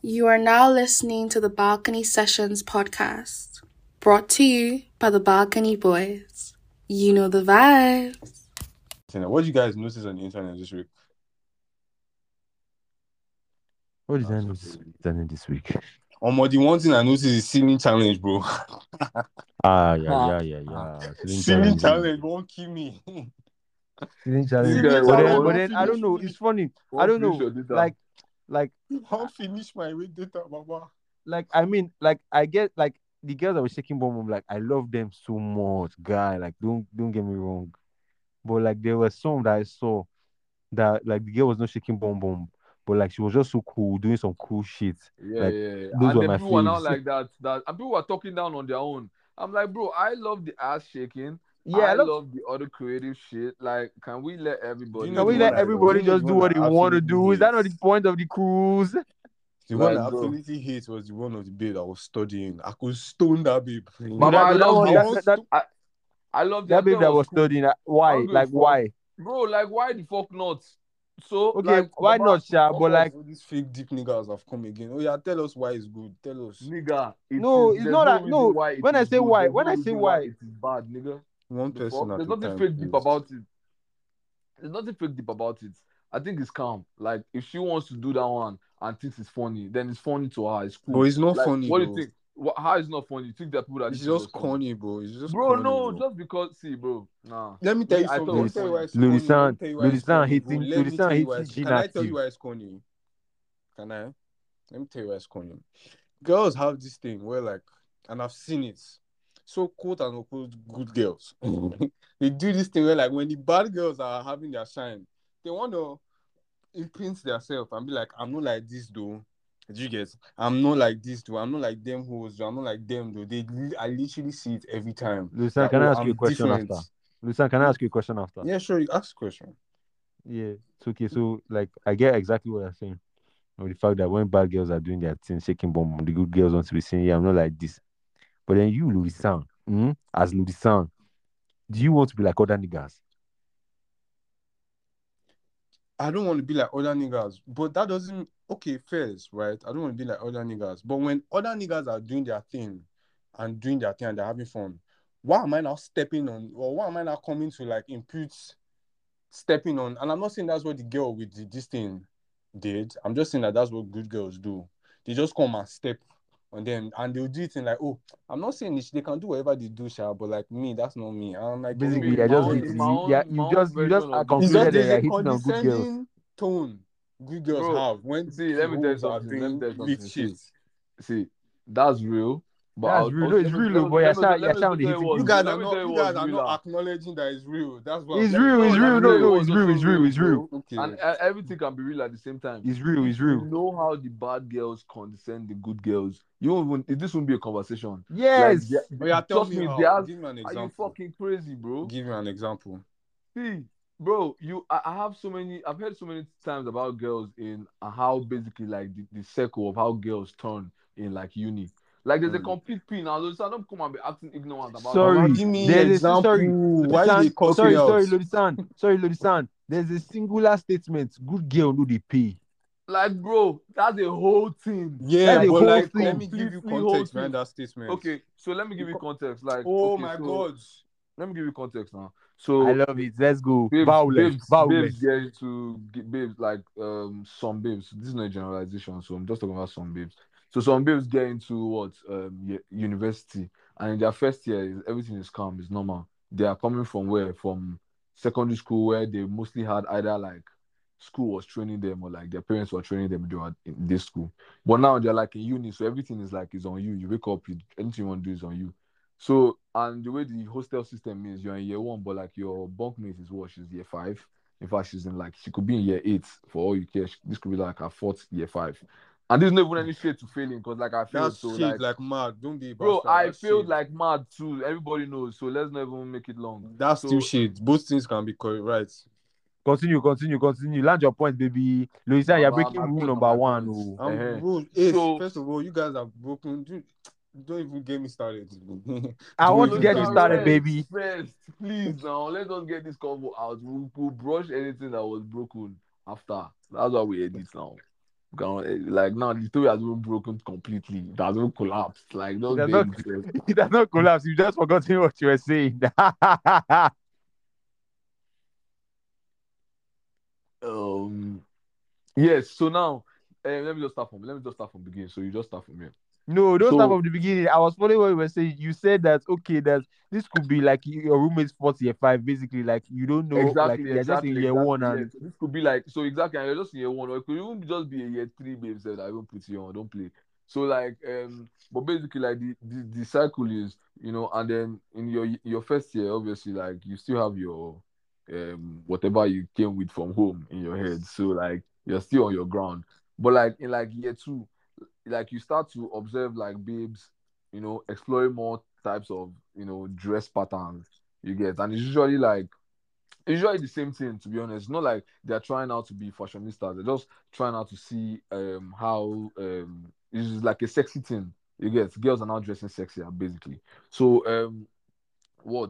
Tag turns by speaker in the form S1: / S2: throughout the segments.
S1: You are now listening to the Balcony Sessions podcast, brought to you by the Balcony Boys. You know the vibes.
S2: What did you guys notice on the internet this week?
S3: What did I notice this week?
S2: The one thing I noticed is ceiling challenge, bro.
S3: Yeah.
S2: Ceiling challenge won't kill me.
S3: Ceiling challenge. But then I don't know. It's funny. I don't know. Like
S2: I'll finish my red data, baba.
S3: I get the girls that were shaking bomb. Like I love them so much, guy. Like don't get me wrong, but like there were some that I saw that like the girl was not shaking bomb, but like she was just so cool, doing some cool shit.
S4: Yeah.
S3: Those
S4: And
S3: were
S4: then
S3: my
S4: people were now
S3: faves.
S4: like that, and people were talking down on their own. I'm like, bro, I love the ass shaking.
S3: Yeah,
S4: I love the other creative shit. Like, can we let everybody?
S2: You
S3: Can
S2: know
S3: we
S2: the
S3: let
S2: one
S3: everybody
S2: you know
S3: just
S2: the
S3: do
S2: one
S3: what
S2: that
S3: they want to
S2: absolutely
S3: do? Is that not
S2: hates?
S3: the point of the cruise?
S2: The one
S4: Like,
S2: that
S4: bro.
S2: absolutely hates was the one of the babe that was studying. I could stone that babe.
S4: Baba, I love I love
S3: that babe that was
S4: cool.
S3: studying. Why? Like why?
S4: Bro, like why the fuck not? So
S3: Okay,
S4: like,
S3: why
S4: Baba,
S3: not, Sha? But like,
S2: all these fake deep niggas have come again. Oh yeah, tell us why it's good. Tell us.
S4: nigga,
S3: no, it's
S4: there's
S3: not
S4: no
S3: that.
S4: reason
S3: No,
S4: why it
S3: when I
S4: is
S3: say
S4: good.
S3: why,
S4: There's
S3: when
S4: no
S3: I say
S4: reason why
S3: why,
S4: it is bad, nigga.
S2: One person at
S4: There's
S2: a
S4: nothing
S2: time,
S4: fake deep
S2: please.
S4: about it. There's nothing fake deep about it. I think it's calm. Like if she wants to do that one and thinks it's funny, then it's funny to her. It's cool.
S2: But it's not
S4: Like,
S2: funny
S4: what do
S2: though.
S4: you think? How is it not funny? You think that people that
S2: It's
S4: think it's
S2: just
S4: just funny?
S2: corny, bro. It's just
S4: Bro,
S2: corny,
S4: no,
S2: bro.
S4: just because bro, nah.
S2: Let me tell you
S4: I
S2: something.
S4: thought
S2: Let
S4: it
S2: me
S4: was
S2: tell you
S4: funny.
S2: why it's corny. Let me tell you why it's corny, bro. Let me tell you why it's
S3: hating
S2: Can I tell you why it's corny? Can I? Let me tell you why it's corny. Girls have this thing where like, and I've seen it. So quote and unquote good girls. They do this thing where like when the bad girls are having their shine, they want to imprint themselves and be like, I'm not like this though. Did you get? I'm not like this though. I'm not like them hoes. I'm not like them though. I literally see it every time.
S3: Lucian, can I ask you a question
S2: different.
S3: after? Lucian, can I ask you a question after?
S2: Yeah, sure. You ask a question.
S3: Yeah, it's okay. So like, I get exactly what you're saying. Or the fact that when bad girls are doing their thing, shaking bomb, the good girls want to be saying, "Yeah, I'm not like this." But then you, Lucian, as Lucian, do you want to be like other niggas?
S2: I don't want to be like other niggas, but that doesn't first, right? I don't want to be like other niggas. But when other niggas are doing their thing and they're having fun, why am I now stepping on, or why am I now coming to like impute stepping on? And I'm not saying that's what the girl with this thing did. I'm just saying that that's what good girls do. They just come and step on them, and they'll do it in like, oh, I'm not saying they can do whatever they do, Sha, but like me, that's not me. I'm like,
S3: Basically,
S2: oh,
S3: I just
S4: in my own
S3: you
S4: version
S3: just
S4: of
S2: it's
S3: concluded
S2: just
S3: that
S2: there's
S3: you're
S2: a
S3: hitting on good girls.
S2: condescending tone good girls
S4: Bro,
S2: have when
S4: see, let me tell you
S2: hoes are
S4: something. Let me
S2: doing
S4: tell you
S2: lit
S4: something.
S2: shit.
S4: See, that's real. But
S3: That's real. No, it's real, but you're
S4: let me
S3: sounding
S4: tell you
S3: hitting
S4: what.
S2: You
S3: good.
S2: guys
S4: Let
S2: are
S4: me
S2: not
S4: tell you
S2: you
S4: what's
S2: guys are not
S4: real.
S2: acknowledging that it's real. That's what
S3: It's
S2: I'm
S3: real.
S2: saying.
S3: It's real. No, it's real. It's real. It's real.
S2: Okay.
S4: And everything can be real at the same time.
S3: It's real. It's
S4: If you
S3: real.
S4: know how the bad girls condescend the good girls, you won't even, this won't be a conversation.
S3: Yes.
S2: Oh yeah, tell
S4: trust
S2: me
S4: me,
S2: how. Give me an
S4: are you
S2: example.
S4: fucking crazy, bro?
S2: Give me an example.
S4: See, bro, I have I've heard so many times about girls in how basically like the circle of how girls turn in like uni. Like there's a complete pin now. So I don't come and be acting ignorant about
S3: Sorry.
S2: Mama, give me
S3: There's
S2: example.
S3: sorry.
S2: Why they cut me out?
S3: Sorry, Lodisan. There's a singular statement. Good girl no they pay.
S4: like, bro, that's a whole thing.
S2: Yeah,
S3: That's
S2: but
S3: whole
S2: like,
S3: thing.
S2: let me give you context behind that statement.
S4: Okay, so let me give you context. Like,
S2: oh
S4: okay,
S2: my
S4: so
S2: god,
S4: let me give you context now. So
S3: I love it. Let's go.
S4: babes
S3: Violence.
S4: get into babes like some babes. This is not a generalization, so I'm just talking about some babes. So some babes get into what university, and in their first year, everything is calm, it's normal. They are coming from where? From secondary school, where they mostly had either like school was training them or like their parents were training them they were in this school. But now they're like in uni, so everything is like is on you. You wake up, anything you want to do is on you. So, and the way the hostel system is, you're in year one, but like your bunkmate is what? She's year five. In fact, she's in like, she could be in year eight for all you care. This could be like her fourth year five. And there's not even any shade to failing because like I failed.
S2: that's
S4: So
S2: shit
S4: like
S2: mad. Don't be a
S4: bro,
S2: bastard.
S4: I
S2: That's
S4: failed
S2: shit.
S4: like mad too. Everybody knows. So let's not even make it long.
S2: That's
S4: so,
S2: still shit. Both things can be correct, right?
S3: Continue. Land your point, baby. Louisa, you're breaking
S4: I'm
S3: rule
S4: making
S3: number
S4: my
S3: one.
S4: points.
S2: Rule Ace, first of all, you guys are broken. Don't even get me started.
S3: I want to get you started,
S4: rest,
S3: baby.
S4: First, please now, let us get this convo out. We'll brush anything that was broken after. That's why we edit now. Like now, the story has been broken completely. It has been collapsed. Like
S3: It
S4: just
S3: has
S4: bear
S3: not,
S4: with us.
S3: it has not collapsed. You just forgotten what you were saying.
S4: Um. Yes. So now, let me just start from beginning. So you just start from here.
S3: No, don't start
S4: So
S3: from the beginning. I was following what you were saying. You said that okay, that this could be like your roommate's fourth year five, basically. Like you don't know, like
S4: exactly,
S3: they're just in
S4: exactly,
S3: year one,
S4: exactly. Yes.
S3: and
S4: So this could be like so exactly, and you're just in year one, or it could even just be a year three, babe. Said I won't put you on, don't play. So like but basically like the cycle is and then in your first year, obviously like you still have your whatever you came with from home in your head. So like you're still on your ground, but like in like year two, like you start to observe like babes, exploring more types of dress patterns you get, and it's usually the same thing, to be honest. Not like they're trying out to be fashionistas. They're just trying out to see how it's just like a sexy thing. You get girls are now dressing sexier, basically. So what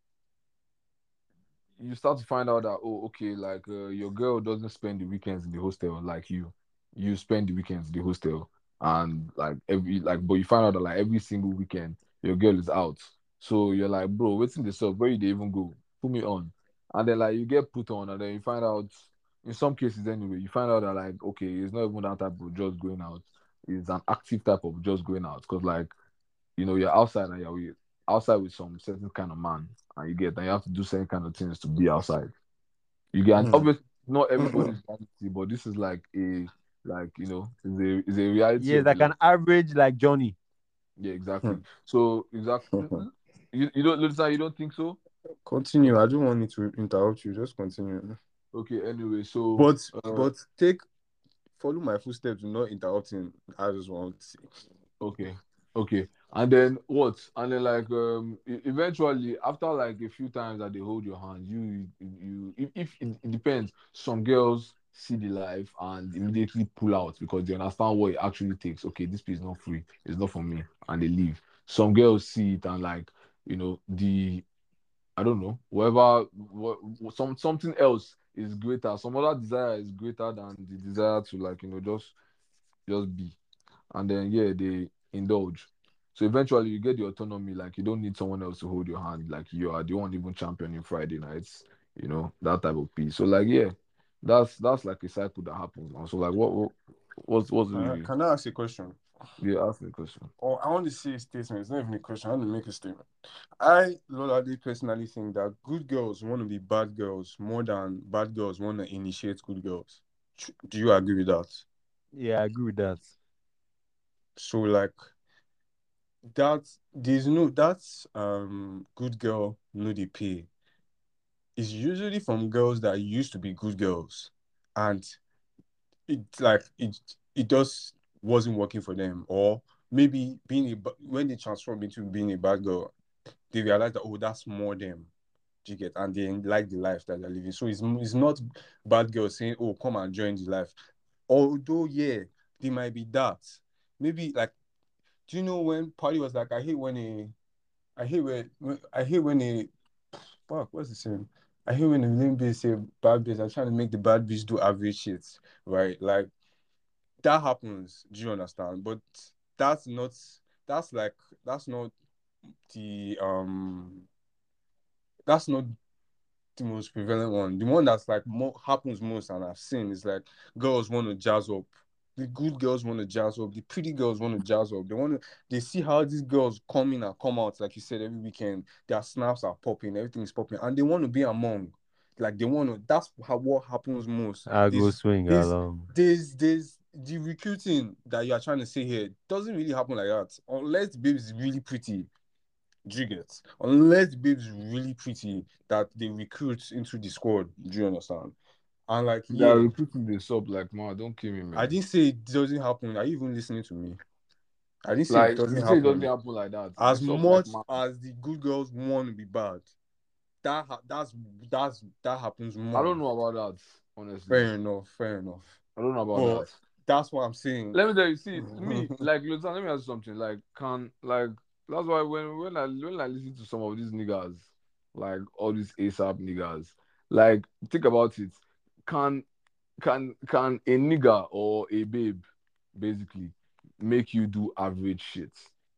S4: you start to find out that okay, like your girl doesn't spend the weekends in the hostel like you spend the weekends in the hostel, and like but you find out that like every single weekend your girl is out. So you're like, bro, what's in this up? Where did they even go? Put me on. And then like you get put on, and then you find out, in some cases anyway, you find out that like okay, it's not even that type of just going out. It's an active type of just going out, because like you're outside and you're outside with some certain kind of man, and you have to do certain kind of things to be outside. You get, and obviously not everybody's reality, but this is like is a reality
S3: yes,
S4: of a
S3: like
S4: lot.
S3: an average like Johnny.
S4: Yeah, exactly. So exactly, you don't, Lisa, you don't think so?
S2: Continue. I don't want me to interrupt you. Just continue.
S4: Okay. Anyway, so
S2: But follow my footsteps. Do not interrupt him. I just want to say.
S4: okay, okay. And then what? And then like eventually after like a few times that they hold your hand, if it depends. Some girls see the life and immediately pull out because they understand what it actually takes. Okay, this place is not free. It's not for me, and they leave. Some girls see it and like the I don't know whatever something else is greater. Some other desire is greater than the desire to like just be, and then yeah, they indulge. So eventually you get the autonomy, like you don't need someone else to hold your hand, like you are the one even championing Friday nights, that type of piece. So like yeah, that's like a cycle that happens now. So like what's really
S2: Can I ask a question?
S4: yeah, ask me a question.
S2: Or I want to say a statement. It's not even a question. I want to make a statement. I, Lolade, personally think that good girls want to be bad girls more than bad girls want to initiate good girls. Do you agree with that?
S3: Yeah, I agree with that.
S2: So like that, there's no that's good girl no they pay. It's usually from girls that used to be good girls, and it just wasn't working for them, or maybe when they transform into being a bad girl, they realize that, oh, that's more them. Do you get? And they like the life that they're living. So it's not bad girls saying, oh, come and join the life. Although, yeah, they might be that. Maybe like, do you know when Party was like, I hate when a fuck, what's the saying? I hate when the lame bitch say bad bitch. I'm trying to make the bad bitch do average shit, right? Like that happens. Do you understand? But that's not. That's like that's not the that's not the most prevalent one. The one that's like happens most and I've seen is like girls want to jazz up. The good girls want to jazz up. The pretty girls want to jazz up. They see how these girls come in and come out, like you said, every weekend. Their snaps are popping, everything is popping, and they want to be among. Like they want to. That's what happens most.
S3: I go
S2: There's
S3: swing
S2: there's
S3: along.
S2: there's the recruiting that you are trying to say here doesn't really happen like that unless the baby is really pretty. Do you get? Unless the babe's really pretty that they recruit into the squad. Do you understand? And like,
S4: They're
S2: yeah,
S4: recruiting this up, like man, don't kill me,
S2: I
S4: man.
S2: didn't say it doesn't happen. Are you even listening to me? I didn't say it
S4: Like you
S2: doesn't
S4: say it doesn't
S2: happen.
S4: happen like that.
S2: As
S4: This up like
S2: much
S4: man.
S2: as the good girls want to be bad, that happens
S4: I
S2: more.
S4: don't know about that, honestly.
S2: Fair enough. Fair enough.
S4: I don't know about
S2: But
S4: that.
S2: that's what I'm saying.
S4: Let me tell you, see, me, like, listen, let me ask you something. Like, that's why when I listen to some of these niggas, like all these ASAP niggas, like, think about it. Can can a nigga or a babe basically make you do average shit?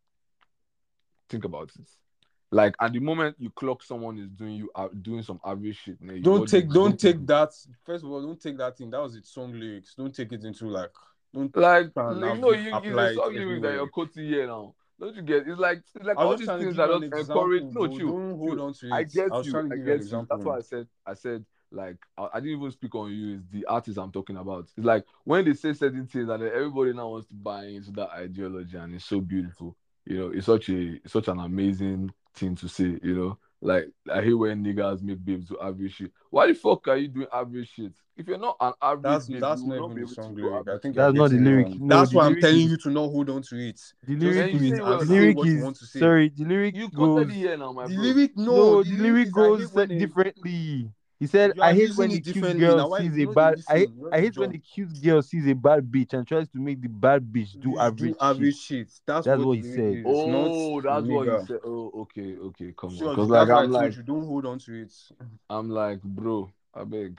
S4: Think about it. Like at the moment you clock someone is doing some average shit. Now,
S2: Don't take that. First of all, don't take that thing. That was its song lyrics. Don't take it into like. Don't
S4: like
S2: try and
S4: you know it's
S2: apply
S4: a
S2: it
S4: song lyric that
S2: everywhere.
S4: you're quoting here now. Don't you get? It's like
S2: I
S4: all
S2: was
S4: these
S2: just trying to
S4: things
S2: give
S4: that
S2: you an
S4: just encourage.
S2: example,
S4: No,
S2: bro.
S4: chill,
S2: Don't hold
S4: chill.
S2: on to it.
S4: I get
S2: I was
S4: you.
S2: trying to
S4: I
S2: give you an
S4: get you.
S2: example.
S4: That's why I said like I didn't even speak on you. Is the artist I'm talking about. It's like when they say certain things and then everybody now wants to buy into that ideology and it's so beautiful. You know, it's such an amazing thing to say. You know, like I hate when niggas make babes do average shit. Why the fuck are you doing average shit? If you're not an average babe,
S2: That's
S4: you will
S2: not
S4: not
S2: even
S4: be
S2: the
S4: able to
S2: song
S4: do
S2: lyric. I
S4: average
S2: think
S4: shit.
S2: you're
S3: That's not the
S2: getting it
S3: lyric.
S2: wrong.
S3: No,
S2: That's
S3: the
S2: why I'm
S3: lyric
S2: telling
S3: is
S2: you to not hold on to it.
S3: the
S2: Just
S3: lyric
S4: And you
S2: do
S3: is
S2: it
S4: say well
S2: and
S3: the
S2: say
S4: now.
S3: lyric
S2: what you
S3: is
S2: want to say.
S3: sorry. The lyric
S4: You quoted
S3: goes
S4: it here now, my
S2: The
S4: bro.
S2: lyric,
S3: no.
S2: the
S3: The
S2: lyric
S3: lyric
S2: is I hate
S3: goes
S2: when they,
S3: differently. He said,
S2: you are
S3: "I hate
S2: using
S3: when the
S2: it
S3: cute
S2: differently.
S3: girl
S2: Now why
S3: sees
S2: you
S3: a
S2: know they
S3: bad.
S2: listen? You
S3: I
S2: already
S3: hate when
S2: jump.
S3: the cute girl sees a bad bitch and tries to make the bad bitch do
S2: Bitch, do
S3: average shit."
S2: average shit. That's
S3: That's
S2: what
S3: what
S2: the
S3: he
S2: lyric
S3: said.
S2: is, not
S4: Oh, that's what you
S2: nigga.
S4: said. Oh, okay, come on.
S2: Sure,
S4: Because
S2: that's
S4: like
S2: why I told you don't hold on to it.
S4: I'm like, bro, I beg.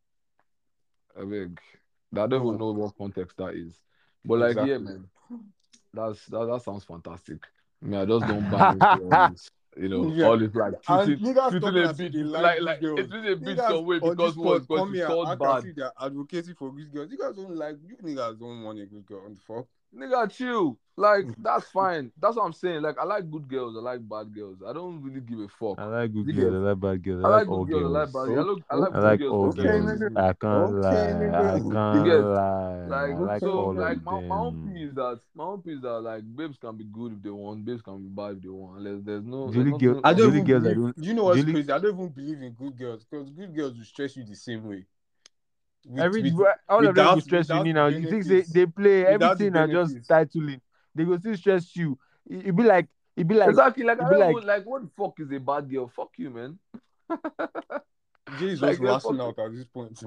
S4: I don't even
S2: Bro,
S4: know what context that is. But like, yeah,
S2: exactly.
S4: man, that sounds fantastic. I mean, I just don't buy into all this. You know,
S2: Yeah.
S4: all this like
S2: And niggas
S4: treating
S2: talking
S4: a
S2: as if
S4: bitch
S2: they like good
S4: like
S2: girls.
S4: treating a bitch
S2: Niggas
S4: some way
S2: on this
S4: because what?
S2: pod
S4: Because
S2: come
S4: she's
S2: here,
S4: called
S2: act as
S4: bad.
S2: if they're advocating for good girls. You guys don't like, you niggas don't want a good girl. What the fuck?
S4: Nigga, chill. Like, that's fine. That's what I'm saying. Like, I like good girls. I like bad girls. I don't really give a fuck.
S3: I like good
S4: You
S3: girls.
S4: get?
S3: I like bad girls. I
S4: I
S3: like
S4: like
S3: all
S4: good girls. I like
S3: girls.
S4: bad girls. I like
S3: I
S4: good
S3: like
S4: girls
S3: all
S2: Okay,
S3: girls.
S4: professionally
S2: nigga.
S4: too.
S3: I can't
S2: Okay,
S3: lie. I
S2: nigga.
S4: You
S3: can't
S4: get?
S3: lie.
S4: Like,
S3: I like
S4: so,
S3: all
S4: like,
S3: of
S4: my own
S3: them.
S4: thing is that like babes can be good if they want, babes can be bad if they want. There's
S3: The only girl,
S4: nothing
S2: I
S3: the
S2: don't
S3: only
S2: even
S4: wrong.
S3: girls I
S2: believe.
S3: don't.
S2: You know
S3: The
S2: what's
S3: only
S2: crazy? I don't even believe in good girls because good girls will stress you the same way.
S3: every
S2: With
S3: all of them go stress you
S2: without the
S3: now. You think they,
S2: benefits.
S3: they play
S2: Without the
S3: everything and just
S2: benefits.
S3: titling. They go still stress you. It be like
S4: Exactly. Like, I
S3: it be
S4: don't
S3: like
S4: even, like, what the fuck is a bad girl? Fuck you, man.
S2: Jay is
S4: Like,
S2: just
S4: you're
S2: lashing
S4: fucking.
S2: out at this point.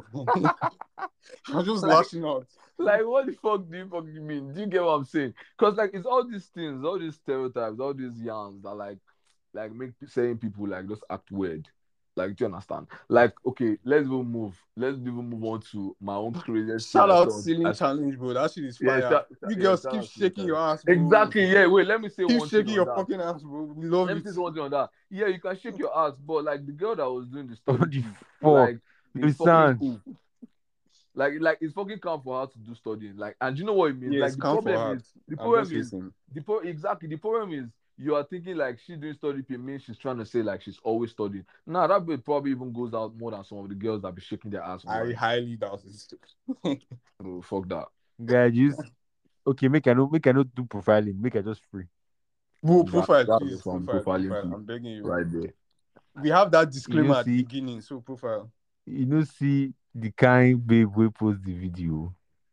S2: I'm just lashing out.
S4: Like, what the fuck do you fucking mean? Do you get what I'm saying? Because, like, it's all these things, all these stereotypes, all these yarns that, like make saying people, like, just act weird. Like, do you understand? Like, okay, let's even move. Let's even move on to my own craziest thing
S2: Shout
S4: I
S2: out
S4: saw.
S2: ceiling challenge, bro. That shit is
S4: Yeah,
S2: fire. You girls
S4: shout
S2: keep
S4: out to the
S2: shaking
S4: time.
S2: your ass, bro.
S4: Exactly, yeah. Wait, let me say
S2: Keep
S4: one thing
S2: shaking
S4: on
S2: your
S4: that.
S2: fucking ass, bro. We love
S4: Let me
S2: it.
S4: say one thing on that. Yeah, you can shake your ass, but, like, the girl that was doing the study,
S3: what the
S4: P,
S3: fuck.
S4: like, it's fucking
S3: Listen,
S4: cool. Like it's fucking calm for her to do studying. Like, and you know what it means?
S2: Yeah,
S4: Like,
S2: it's calm for her.
S4: the
S2: I'm
S4: problem
S2: just
S4: is,
S2: listening.
S4: exactly, the problem is you are thinking like she's doing study P means she's trying to say like she's always studying. Nah, that bit probably even goes out more than some of the girls that be shaking their ass
S2: I
S4: online.
S2: highly doubt it.
S4: Bro, fuck that.
S3: guys, okay. Make I not do profiling. Make I just free.
S2: Bro,
S4: That
S2: profile,
S4: that's
S2: please.
S4: some
S2: Profile,
S4: profiling
S2: profile.
S4: P
S2: I'm begging you.
S4: right there.
S2: We have that
S3: You
S2: disclaimer at the
S3: see,
S2: beginning, so profile.
S3: see the kind babe we post the video.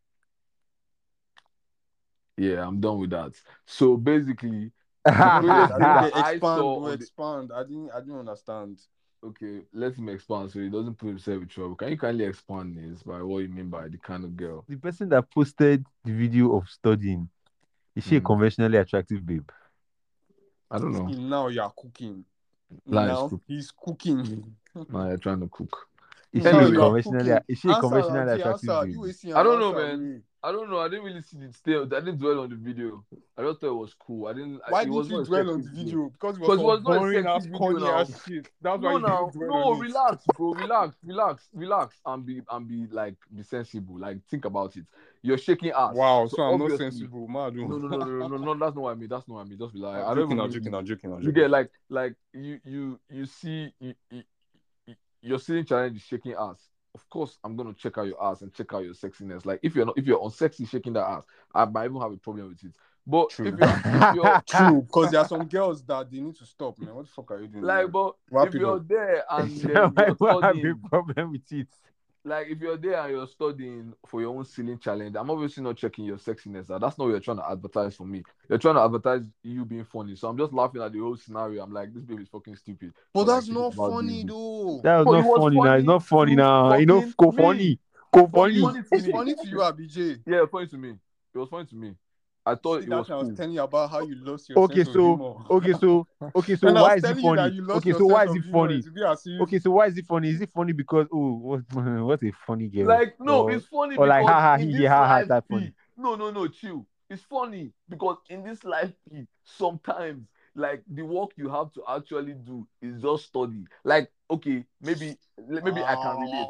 S4: Yeah, I'm done with that. So basically, the
S2: No,
S4: craziest thing
S2: they
S4: that I
S2: expand,
S4: saw
S2: bro.
S4: on the
S2: Expand. I didn't understand.
S4: okay, let him expand so he doesn't put himself in trouble. Can you kindly expand this by what you mean by the kind of girl?
S3: The person that posted the video of studying, is she a
S4: Mm,
S3: conventionally attractive babe?
S4: I don't know.
S2: See, now you're cooking.
S4: Now it's
S2: Now
S4: cook.
S2: he's cooking.
S4: Now you're trying to cook.
S2: Now you
S4: Anyway,
S2: are cooking.
S3: Is she a
S2: Answer,
S3: conventionally
S2: Auntie,
S3: attractive
S2: answer.
S3: babe?
S2: You will see
S4: I
S2: an
S4: don't know,
S2: answer.
S4: man.
S2: Way.
S4: I don't know. I didn't really see the stay. I didn't dwell on the video. I just thought it was cool.
S2: Why
S4: It
S2: didn't
S4: was
S2: you
S4: not a
S2: dwell
S4: sexy
S2: on the
S4: video
S2: video? Because it was
S4: because it
S2: some
S4: was not a
S2: boring
S4: sexy
S2: ass,
S4: video
S2: corny
S4: now.
S2: ass shit. That's why
S4: No,
S2: you didn't
S4: now,
S2: dwell on
S4: no,
S2: it.
S4: relax, bro, relax, and be like be sensible. Like think about it. You're shaking ass,
S2: Wow,
S4: so
S2: so I'm not
S4: obviously,
S2: sensible, man.
S4: no. That's not what I mean. That's not what I mean. Just be like,
S2: I'm
S4: I don't
S2: joking,
S4: even
S2: I'm
S4: mean
S2: joking,
S4: you.
S2: I'm joking, I'm
S4: You
S2: joking.
S4: get like you see you're sitting challenge is shaking ass. Of course, I'm gonna check out your ass and check out your sexiness. Like if you're unsexy shaking that ass, I might even have a problem with it. But
S2: True.
S4: if you're
S2: True, because there are some girls that they need to stop, man. What the fuck are you doing,
S4: like,
S2: man?
S4: but
S2: Wrap
S4: if
S2: it
S4: you're
S2: up.
S4: there and
S3: So
S4: then
S3: I
S4: you're
S3: will have a
S4: studying,
S3: problem with it.
S4: like if you're there and you're studying for your own ceiling challenge, I'm obviously not checking your sexiness. That's not what you're trying to advertise for me. You're trying to advertise you being funny. So I'm just laughing at the whole scenario. I'm like, this baby is fucking stupid
S2: But
S4: for like
S2: that's
S4: thinking
S2: not
S4: about
S2: funny,
S4: doing this.
S2: though.
S3: That was
S4: But it
S3: not
S4: was
S3: funny now. It's
S4: funny
S3: not funny
S4: to
S3: now.
S4: fucking
S3: Go
S4: me.
S3: funny. Go
S4: But it's
S3: funny.
S4: funny to
S2: It's
S4: me.
S2: funny to you, ABJ.
S4: Yeah, it was funny to me. It was funny to me. I thought
S2: See
S4: it
S2: that
S4: was
S2: thing I was
S4: cool.
S2: telling you about how you lost your
S3: Okay,
S2: sense of humor.
S3: so
S2: And I
S3: why
S2: was
S3: is it
S2: telling you that
S3: funny?
S2: you lost
S3: Okay,
S2: your
S3: so why
S2: sense
S3: is
S2: of
S3: it
S2: humor.
S3: funny?
S2: To be as if
S3: Okay, so why is it funny? Is it funny because what a funny girl?
S4: Like, no, it's funny
S3: Or like
S4: because
S3: ha
S4: in
S3: he
S4: this
S3: ha
S4: life,
S3: type funny.
S4: no, chill. It's funny because in this life, sometimes like the work you have to actually do is just study. Like, okay, maybe I can relate.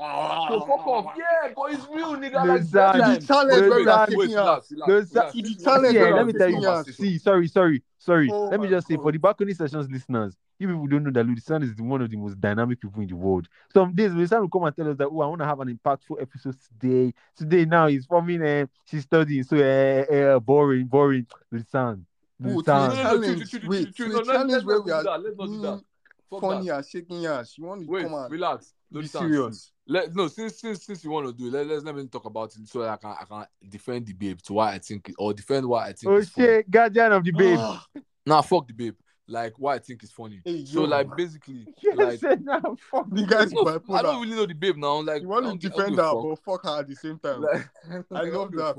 S4: So fuck off, yeah, but it's real, nigga.
S3: No
S4: Like best
S2: to
S3: sound,
S2: the
S4: time.
S2: challenge
S3: no
S2: where we are
S3: sound,
S2: shaking
S4: Relax,
S2: hands.
S3: no sound.
S4: relax.
S2: To the
S4: Since you want to
S2: challenge
S3: See,
S2: where
S4: carry
S2: we
S3: let
S2: are
S4: on
S3: me
S4: this
S3: tell you.
S2: shaking hands.
S4: conversation,
S3: See, sorry.
S2: Oh
S3: Let me
S2: my
S3: just say, for
S2: god.
S3: the balcony sessions listeners, you people don't know that Ludisan is one of the most dynamic people in the world. Some days Ludisan will come and tell us that, oh, I want to have an impactful episode today. Today now he's forming, she's studying, so boring. Ludisan,
S2: Bro, to the
S4: no,
S3: Ludisan.
S4: no, chill,
S2: challenge. Wait, to the
S4: no,
S2: challenge
S4: let's
S2: where
S4: not
S2: we
S4: do
S2: are
S4: that. Let's not do that.
S2: being
S4: Fuck that.
S2: funny and shaking hands. You want to
S4: Wait,
S2: come and
S4: relax.
S2: be
S4: Listen, see.
S2: serious.
S4: Since you want to do it, let me talk about it so that I can defend the babe to why I think or defend why I think
S3: Oh
S4: it's funny.
S3: shit, guardian of the babe.
S4: Nah, fuck the babe. Like why I think it's funny.
S2: Hey,
S4: So
S2: yo.
S4: like basically,
S3: Yes,
S4: like
S3: now fuck
S2: The guy's
S4: no, I
S2: bipolar.
S4: don't really know the babe now. Like
S2: You want to
S4: I don't
S2: defend
S4: give a
S2: her,
S4: fuck.
S2: but fuck her at the same time.
S4: Like,
S2: I love that.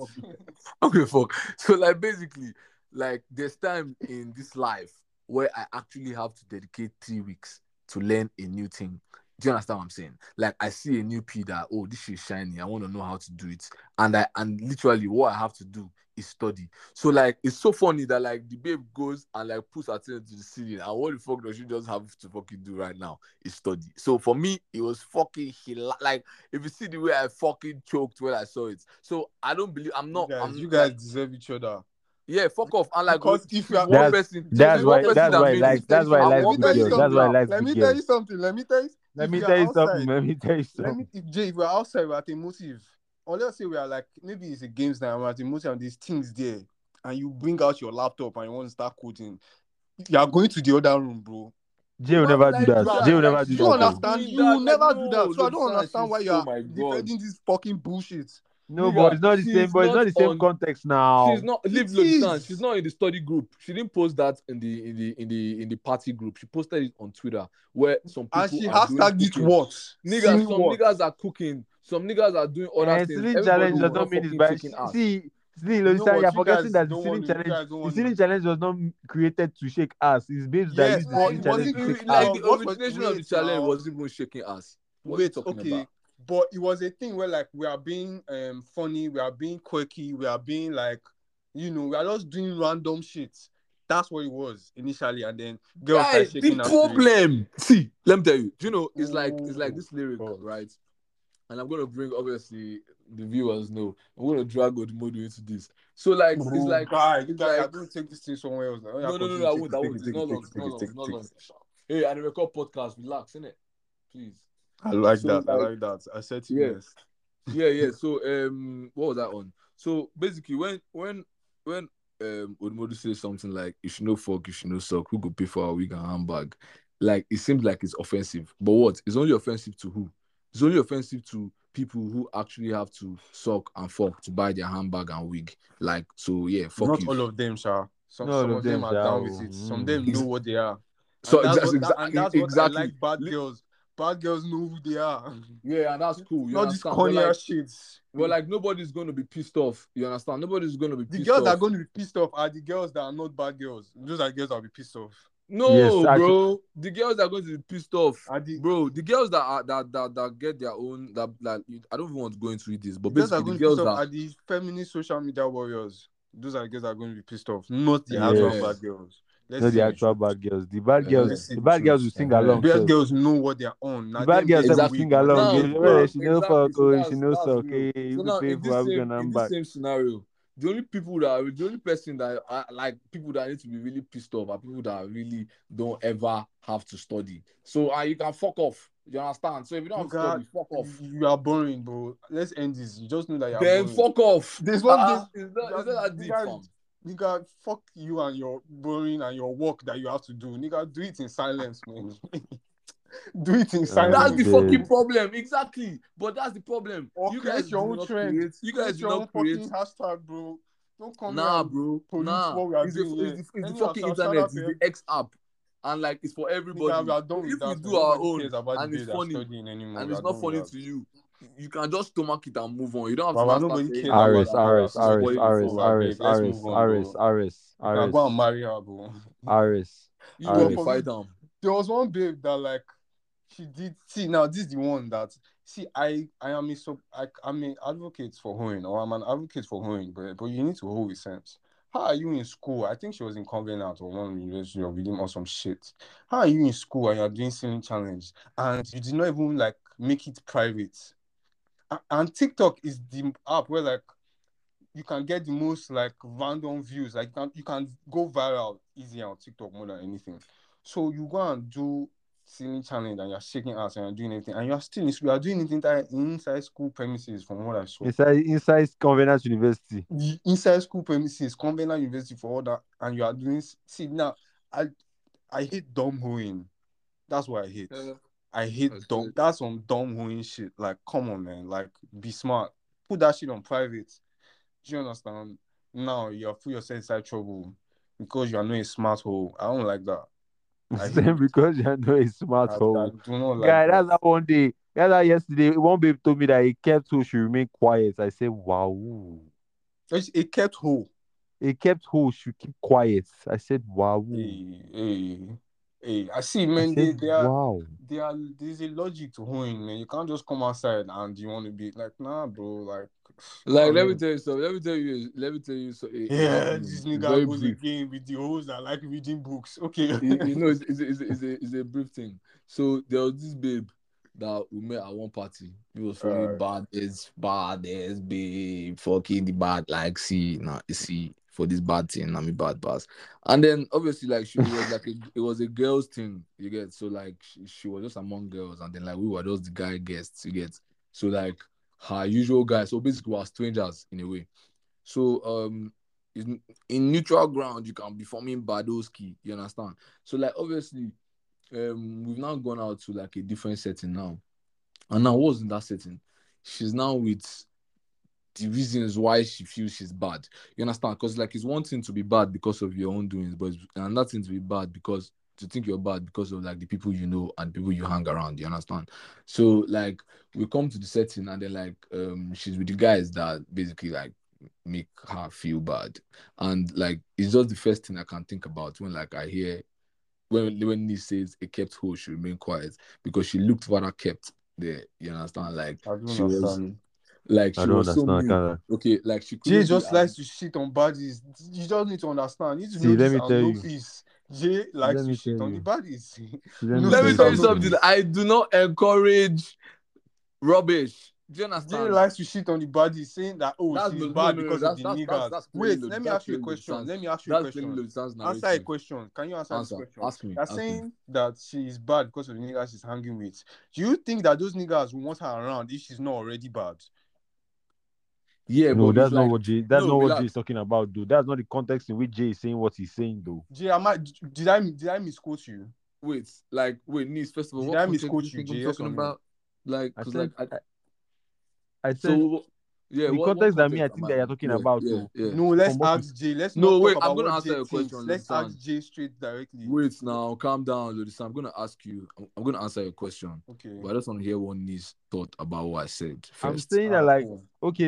S4: I don't give a fuck. So like basically, like there's time in this life where I actually have to dedicate 3 weeks to learn a new thing. Do you understand what I'm saying? Like I see a new P that, oh, this shit is shiny. I want to know how to do it. And literally what I have to do is study. So like it's so funny that like the babe goes and like puts her attention to the ceiling. And what the fuck does she just have to fucking do right now is study. So for me, it was fucking like if you see the way I fucking choked when I saw it. So I don't believe
S2: You guys deserve each other.
S4: yeah, fuck off. And like
S2: Because if you are
S4: one person,
S3: that's why
S4: person that
S3: he
S4: made
S3: likes
S4: it.
S3: that's why he
S4: And
S3: likes
S4: one
S3: big
S4: person
S3: girls. That's why he likes
S2: let
S3: big
S2: me tell you
S3: girls.
S2: something.
S3: Let me
S2: If
S3: tell you
S2: outside,
S3: something.
S2: if Jay, if we're outside, we're at a motive. Or let's say we are like, maybe it's a games now, we're at a motive and there's things there. And you bring out your laptop and you want to start coding. You are going to the other room, bro.
S3: Jay will
S4: Why would
S3: never do
S4: I do
S3: that.
S4: that?
S3: Jay will
S4: Like,
S3: never do
S2: Do you
S3: that.
S4: stop
S3: Though.
S2: understand?
S4: doing
S2: You will
S4: that. Like,
S2: never do
S4: no,
S2: that. So I don't
S4: Lodisa,
S2: understand why you
S4: oh
S2: are
S4: my God.
S2: defending this fucking bullshit.
S3: No,
S4: Nigga,
S3: but it's not the same.
S4: she's
S3: But it's not
S4: not
S3: the same
S4: on-
S3: context now.
S4: She's not leave
S2: It
S4: Lodisa.
S2: is.
S4: She's not in the study group. She didn't post that in the party group. She posted it on Twitter where some people
S2: And she
S4: are doing
S2: hashtagged it
S4: cooking.
S2: what?
S4: Nigga,
S2: Seeing
S4: some
S2: what?
S4: niggas are cooking. Some niggas are doing other
S3: And
S4: things.
S3: ceiling
S4: Everybody
S3: challenge
S4: is
S3: does
S2: No,
S3: not
S4: not
S3: mean it's
S4: fucking
S3: by
S4: shaking ass.
S3: see.
S2: You know
S3: Lodisa,
S2: what?
S3: you're
S2: You
S3: forgetting
S2: guys
S3: that the
S2: don't
S3: ceiling
S2: want to. You
S3: challenge,
S2: guys don't
S3: the
S2: want
S3: ceiling
S2: to.
S3: challenge was not created to shake ass. It's babes that
S2: Yes,
S3: use the
S2: but
S3: ceiling
S2: it
S3: challenge
S2: wasn't
S3: to shake
S4: like
S3: ass.
S4: the
S2: what was-
S4: origination of the
S2: wait
S4: challenge
S2: now.
S4: wasn't even shaking ass. What are you
S2: Wait,
S4: talking
S2: okay.
S4: about?
S2: But it was a thing where like we are being funny, we are being quirky, we are being like, we are just doing random shit. That's what it was initially, and then girls
S4: Guy,
S2: started
S4: the
S2: shaking after it.
S4: problem. See, let me tell you. Do you know? It's like this lyric,
S2: God.
S4: right? And I'm gonna bring obviously the viewers know. I'm gonna drag Odumodu into this. So like it's like
S2: guy,
S4: it's
S2: I'm
S4: like
S2: going to take this thing somewhere else. Now.
S4: no, I won't. It's not long. It's not long. Hey, and the record podcast, relax, innit? Please.
S2: I like
S4: So,
S2: that. I
S4: like-
S2: like that. I said
S4: Yeah.
S2: yes.
S4: Yeah. So what was that on? So basically when Odumodu says something like you should know fuck, you should know suck, who could pay for a wig and handbag? Like it seems like it's offensive. But what? It's only offensive to who? It's only offensive to people who actually have to suck and fuck to buy their handbag and wig. Like, so yeah, fuck
S2: Not
S4: you.
S2: all of them, Sha. Some
S3: Not all
S2: of
S3: of
S2: them
S3: them,
S2: are
S3: Sha,
S2: down
S3: oh.
S2: with it. Some of them know what they are.
S4: So
S2: and that's
S4: that's
S2: what I
S4: exactly.
S2: like bad girls. Bad girls know who they are.
S4: Yeah, and that's cool. You
S2: Not these
S4: understand?
S2: corny
S4: But, like,
S2: ass shits.
S4: well, like nobody's gonna be pissed off. You understand? Nobody's gonna be
S2: The
S4: pissed
S2: girls
S4: off.
S2: that are going to be pissed off are the girls that are not bad girls. Those are the girls that will be pissed off.
S4: No,
S3: Yes, actually-
S4: bro. The girls that are going to be pissed off,
S2: Are the-
S4: bro. The girls that are that get their own that I don't even want to go into this, but
S2: The girls that are
S4: basically
S2: going
S4: the
S2: to be
S4: girls
S2: pissed off
S4: that
S2: are the feminist social media warriors. Those are the girls that are going to be pissed off, not the
S3: Yeah.
S2: actual bad girls. Let's
S3: Not
S2: say
S3: the actual
S2: truth.
S3: bad girls. The bad
S4: Yeah.
S3: girls,
S2: Let's say
S3: the
S2: the
S3: bad girls will
S2: truth.
S3: sing
S4: Yeah.
S3: along.
S2: Bad
S3: sef.
S2: girls know what they're on.
S3: The bad girls
S4: Exactly.
S3: will sing along.
S4: Now,
S3: They
S4: bro,
S3: she know
S4: exactly.
S3: fuck,
S4: So
S3: oh, she know
S4: that's
S3: suck.
S4: real.
S3: Hey,
S4: So
S3: you
S4: now
S3: pay
S4: in
S3: for African
S4: this
S3: handbag.
S4: same scenario, the only person that like people that need to be really pissed off are people that really don't ever have to study. So you can fuck off. You understand? So if you don't have to study, fuck off.
S2: You are boring, bro. Let's end this. You just know that you're
S4: Then
S2: boring.
S4: fuck off.
S2: There's one
S4: Is that that deep, fam?
S2: Nigga, fuck you and your boring and your work that you have to do. Nigga, do it in silence, man. Do it in silence.
S4: That's the
S3: Dude.
S4: fucking problem. Exactly. But that's the problem.
S2: Or
S4: You
S2: create
S4: guys
S2: your
S4: do
S2: own
S4: not
S2: trend.
S4: create. You guys do
S2: your own
S4: not create.
S2: fucking hashtag, bro. Don't come here
S4: Nah,
S2: and
S4: bro.
S2: pollute
S4: Nah.
S2: what we are
S4: It's
S2: doing here.
S4: the
S2: Anyhow,
S4: fucking
S2: shout
S4: internet.
S2: out
S4: It's
S2: to
S4: the X app. And like it's for everybody.
S2: Nigga, we are done
S4: So
S2: with
S4: if we
S2: that.
S4: do our
S2: Nobody
S4: own
S2: cares about
S4: and
S2: the
S4: it's
S2: day they're
S4: funny
S2: studying anymore.
S4: and
S2: We
S4: it's
S2: are
S4: not
S2: done with
S4: funny
S2: that.
S4: to you, you can just stomach it and move on. You don't have to
S2: Baba,
S4: now start
S2: nobody
S4: saying
S2: cares about
S3: Aris,
S2: that nigga.
S3: Aris,
S2: Since you
S3: Aris,
S2: did it
S3: Aris,
S2: before, I beg.
S3: Aris,
S2: Let's move
S3: Aris,
S2: on,
S3: Aris,
S2: bro.
S3: Aris,
S2: You can go and
S3: Aris,
S2: marry her, bro.
S3: Aris,
S4: you
S2: But
S4: want to
S2: for
S3: Aris.
S2: me,
S4: fight them.
S2: there was one babe that like she did. See, now this is the one that I'm an advocate for hoeing, or I'm an advocate for hoeing, but you need to hoe with sense. How are you in school? I think she was in Covenant or one university or reading or some shit. How are you in school and you're doing singing challenge and you did not even like make it private? And TikTok is the app where like you can get the most like random views. Like you can go viral easy on TikTok more than anything. So you go and do singing challenge and you're shaking ass and you're doing anything and you're still in school. You're doing it inside school premises from what I saw.
S3: Inside Covenant University.
S2: The inside school premises, Convenant University for all that, and you are doing. See now, I hate dumb hoeing. That's what I hate.
S4: Yeah.
S2: I hate
S4: That's
S2: dumb.
S4: it.
S2: That's some dumb hoeing shit. Like, come on, man. Like, be smart. Put that shit on private. Do you understand? Now you have put yourself inside trouble because you are not a smart hole. I don't like that. I hate
S3: Same
S2: it.
S3: because you're not a smart
S2: I
S3: hole.
S2: do not like
S3: Guy, that's
S2: that.
S3: how one day, that's how yesterday, one babe told me that he kept who should remain quiet. I said, wow.
S2: It kept hole.
S3: He kept who should keep quiet. I said, wow.
S2: Hey. I see,
S3: I
S2: man.
S3: said, wow.
S2: There's a logic to hoeing, man. You can't just come outside and you want to be like, nah, bro. Like, come
S4: Like
S2: on,
S4: let me
S2: man.
S4: tell you something. Let me tell you so a
S2: Yeah,
S4: happening.
S2: this
S4: It's
S2: nigga
S4: very
S2: goes
S4: brief.
S2: again with the hoes that like reading books. Okay.
S4: You know, it's a brief thing. So there was this babe that we met at one party. It was for me bad as babe, fucking the bad like see for this bad thing, I mean bad pass. And then obviously like it was a girls thing, you get. So like she was just among girls, and then like we were just the guy guests, you get. So like her usual guys, so basically we are strangers in a way. So in neutral ground, you can be forming Badoski, you understand? So like obviously, we've now gone out to like a different setting now. And now what's in that setting? She's now with the reasons why she feels she's bad. You understand? Because like it's one thing to be bad because of your own doings, but it's another thing to be bad because to think you're bad because of like the people you know and people you hang around. You understand? So like we come to the setting and then like she's with the guys that basically like make her feel bad. And like it's just the first thing I can think about when like I hear when he says a kept hoe should remain quiet because she looked rather kept there. You understand? Like
S2: I do
S4: she was
S2: understand.
S4: like
S3: I
S4: she
S3: don't
S4: was so
S3: understand.
S4: mean.
S3: Kinda.
S4: Okay, like she
S2: Jay
S4: couldn't be
S2: just likes to shit on baddies. You just need to understand. You need to
S3: See,
S2: know
S3: let
S2: this
S3: me
S2: and
S3: tell
S2: know
S3: you.
S2: this. Jay likes
S3: Let
S2: to
S3: me
S2: shit
S3: tell
S2: on the
S3: you.
S2: baddies.
S3: See, let
S2: You
S3: me
S2: know
S4: Let
S3: tell
S4: me
S2: this
S3: you
S4: tell you
S2: and know
S3: something.
S4: something.
S2: this.
S4: I do not encourage rubbish. Do you
S2: Jay
S4: understand?
S2: likes to shit on the baddies, saying that
S4: That's
S2: she's
S4: no,
S2: bad
S4: no, no.
S2: because of the
S4: That's
S2: niggas.
S4: that's
S2: Wait,
S4: playing Lodi.
S2: let me
S4: That's
S2: ask you a
S4: playing Lodi
S2: question.
S4: Sands.
S2: Let me ask you a
S4: That's playing
S2: question.
S4: Lodi Sands
S2: Answer a
S4: narrative.
S2: question. Can you answer this
S4: Answer.
S2: question?
S4: Ask me.
S2: You're
S4: Ask me.
S2: saying that she is bad because of the niggas she's hanging with. Do you think that those niggas will want her around if she's not already bad?
S4: Yeah,
S3: No,
S4: but it's
S3: that's not
S4: like
S3: what Jay. That's
S4: no,
S3: not what Jay is
S4: relax.
S3: talking about, though. That's not the context in which Jay is saying what he's saying, though.
S2: Jay, did I misquote you?
S4: Wait, Niece. First of all,
S2: Did
S4: what
S2: I
S4: context do
S2: misquote
S4: you
S2: you,
S4: think
S2: Jay?
S4: I'm
S2: Yes
S4: talking
S2: or no?
S4: about? Like,
S3: I
S4: cause
S3: said,
S4: like
S3: I said
S4: so yeah.
S3: the
S4: What
S3: context that me I
S4: context am
S3: think
S4: I
S3: that you're
S4: on?
S3: talking
S4: Yeah,
S3: about,
S4: yeah,
S3: though.
S4: yeah.
S2: No, let's
S3: From what you
S2: ask Jay. Let's
S4: No,
S2: not talk
S4: wait.
S2: about
S4: I'm gonna
S2: what
S4: answer
S2: Jay
S4: your question,
S2: thinks. Let's
S4: Lodisan.
S2: ask Jay straight directly.
S4: Wait now, calm down, Lodisan. I'm gonna ask you. I'm gonna answer your question,
S2: Okay.
S4: but I just want to hear what Niece thought about what I said
S3: I'm
S4: first.
S3: saying that, like,
S2: Cool.
S3: okay,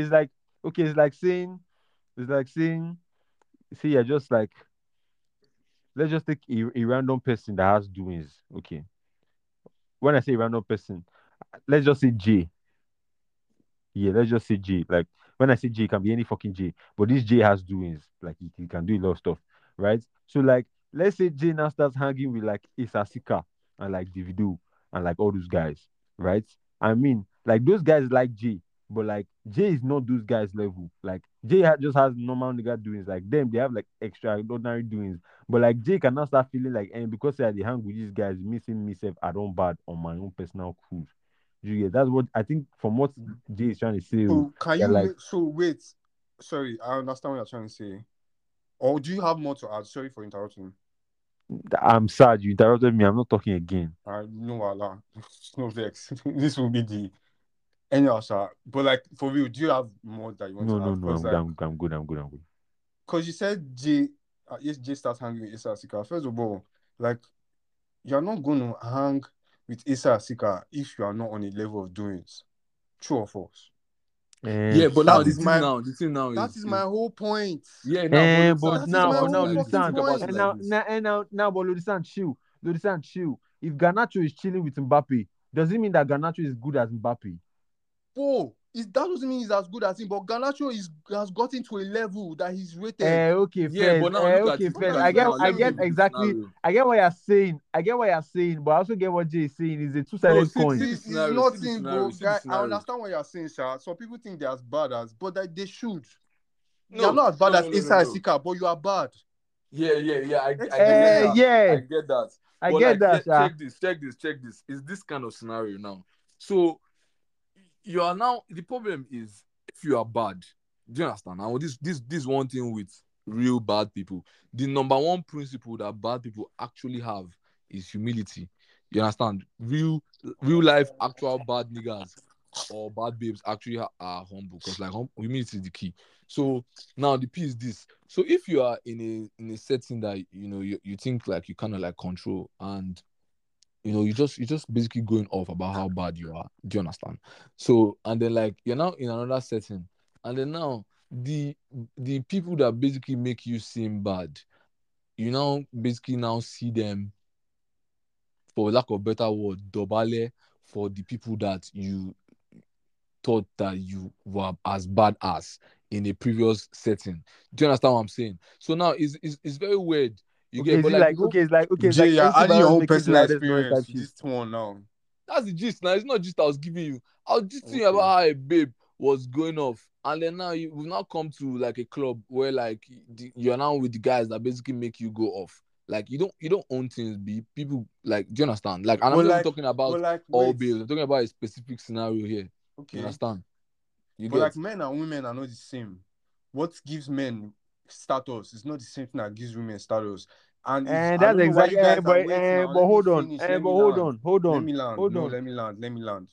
S3: it's like saying, see, you're just like, let's just take a random person that has doings. Okay, when I say random person, let's just say J. Yeah, let's just say J. Like when I say J, it can be any fucking J. But this J has doings. Like he can do a lot of stuff, right? So like, let's say J now starts hanging with like Issa Sika and like Davido and like all those guys, right? I mean, like those guys like J, but like J is not those guys level. Like just has normal nigga doings. Like them, they have like extraordinary doings. But like J can now start feeling like, and because I they hang with these guys, missing myself, I don't bad on my own personal cruise. You get that's what I think from what Jay is trying to say.
S2: So can
S3: That
S2: you
S3: like
S2: make wait? Sorry, I understand what you're trying to say. Or do you have more to add? Sorry for interrupting.
S3: I'm sad you interrupted me. I'm not talking again.
S2: No, Allah, no vex. This will be the anyhow, sir. But like for real, do you have more that you want
S3: No,
S2: to
S3: no,
S2: add?
S3: no.
S2: Because like,
S3: I'm good. I'm good. I'm good.
S2: because you said Jay, yes, Jay starts hanging with Issa Sika. First of all, like you're not going to hang with Issa Sika if you are not on a level of doings. True or false?
S4: Yeah, but
S2: That
S4: now
S2: is my-
S4: the thing now
S2: That is my whole point.
S4: yeah. Now,
S3: but
S2: that is
S3: now,
S2: my
S3: but now,
S2: whole fucking
S3: Ludisan,
S2: point.
S3: and now, but Ludisan, chill. If Garnacho is chilling with Mbappe, does it mean that Garnacho is good as Mbappe?
S2: Bro, that doesn't mean he's as good as him, but Garnacho has gotten to a level that he's rated.
S3: Okay,
S4: Yeah,
S3: Fez.
S4: but now look at
S3: Okay,
S4: it,
S3: Fez.
S4: look at
S3: I
S4: it
S3: get,
S4: now.
S3: I
S4: Let me
S3: get
S4: give you the
S3: exactly.
S4: scenario.
S3: I get what you're saying. But I also get what Jay is saying. It's a
S4: No,
S3: two-sided
S4: see
S3: coin.
S4: the
S2: It's
S4: scenario,
S2: nothing,
S4: see the
S2: bro.
S4: scenario, see the
S2: Guy, I
S4: scenario.
S2: understand what you're saying, sir. Some people think they're as bad as, but they should.
S4: No,
S2: You're not as bad
S4: no,
S2: as
S4: no, no,
S2: Inside
S4: no.
S2: Sika, but you are bad.
S4: Yeah. I get
S2: Yeah.
S4: that.
S3: Yeah.
S4: I get that.
S3: I
S4: But
S3: get
S4: like,
S3: that, sha.
S4: check this. Is this kind of scenario now? So you are now. The problem is if you are bad. Do you understand? Now this one thing with real bad people. The number one principle that bad people actually have is humility. You understand? Real life actual bad niggas or bad babes actually are humble because like humility is the key. So now the piece is this. So if you are in a setting that you think like you kind of like control and you just basically going off about how bad you are. Do you understand? So and then like you're now in another setting, and then now the people that basically make you seem bad, you now basically now see them, for lack of better word, dobale for the people that you thought that you were as bad as in a previous setting. Do you understand what I'm saying? So now it's very weird. You
S3: Okay,
S4: get,
S3: is
S4: but
S3: it
S4: like
S3: like okay, it's like
S2: Jay, you're
S3: MC
S2: adding your
S3: Virus
S2: own
S3: making
S2: personal
S3: loudest noise
S2: experience
S3: type
S2: to
S3: shit.
S2: this one now.
S4: that's the gist now. It's not just I was giving you. I was just thinking
S2: Okay.
S4: about how a babe was going off, and then now we've now come to like a club where like you're now with the guys that basically make you go off. Like you don't own things, be people like. Do you understand? Like, and I'm
S2: But
S4: not even
S2: like-
S4: talking about
S2: but like,
S4: all
S2: wait.
S4: babes. I'm talking about a specific scenario here.
S2: Okay.
S4: You understand? You
S2: But
S4: get?
S2: like men and women are not the same. What gives men status is not the same thing that gives women status. And
S3: And
S2: I
S3: that's
S2: don't know why
S3: exactly.
S2: you guys are
S3: But
S2: waiting now.
S3: but
S2: Let me
S3: hold on.
S2: finish.
S3: But
S2: Let me
S3: hold
S2: land.
S3: on. Hold
S2: Let
S3: on.
S2: me land.
S3: Hold
S2: No,
S3: on.
S2: let me land. Let me land.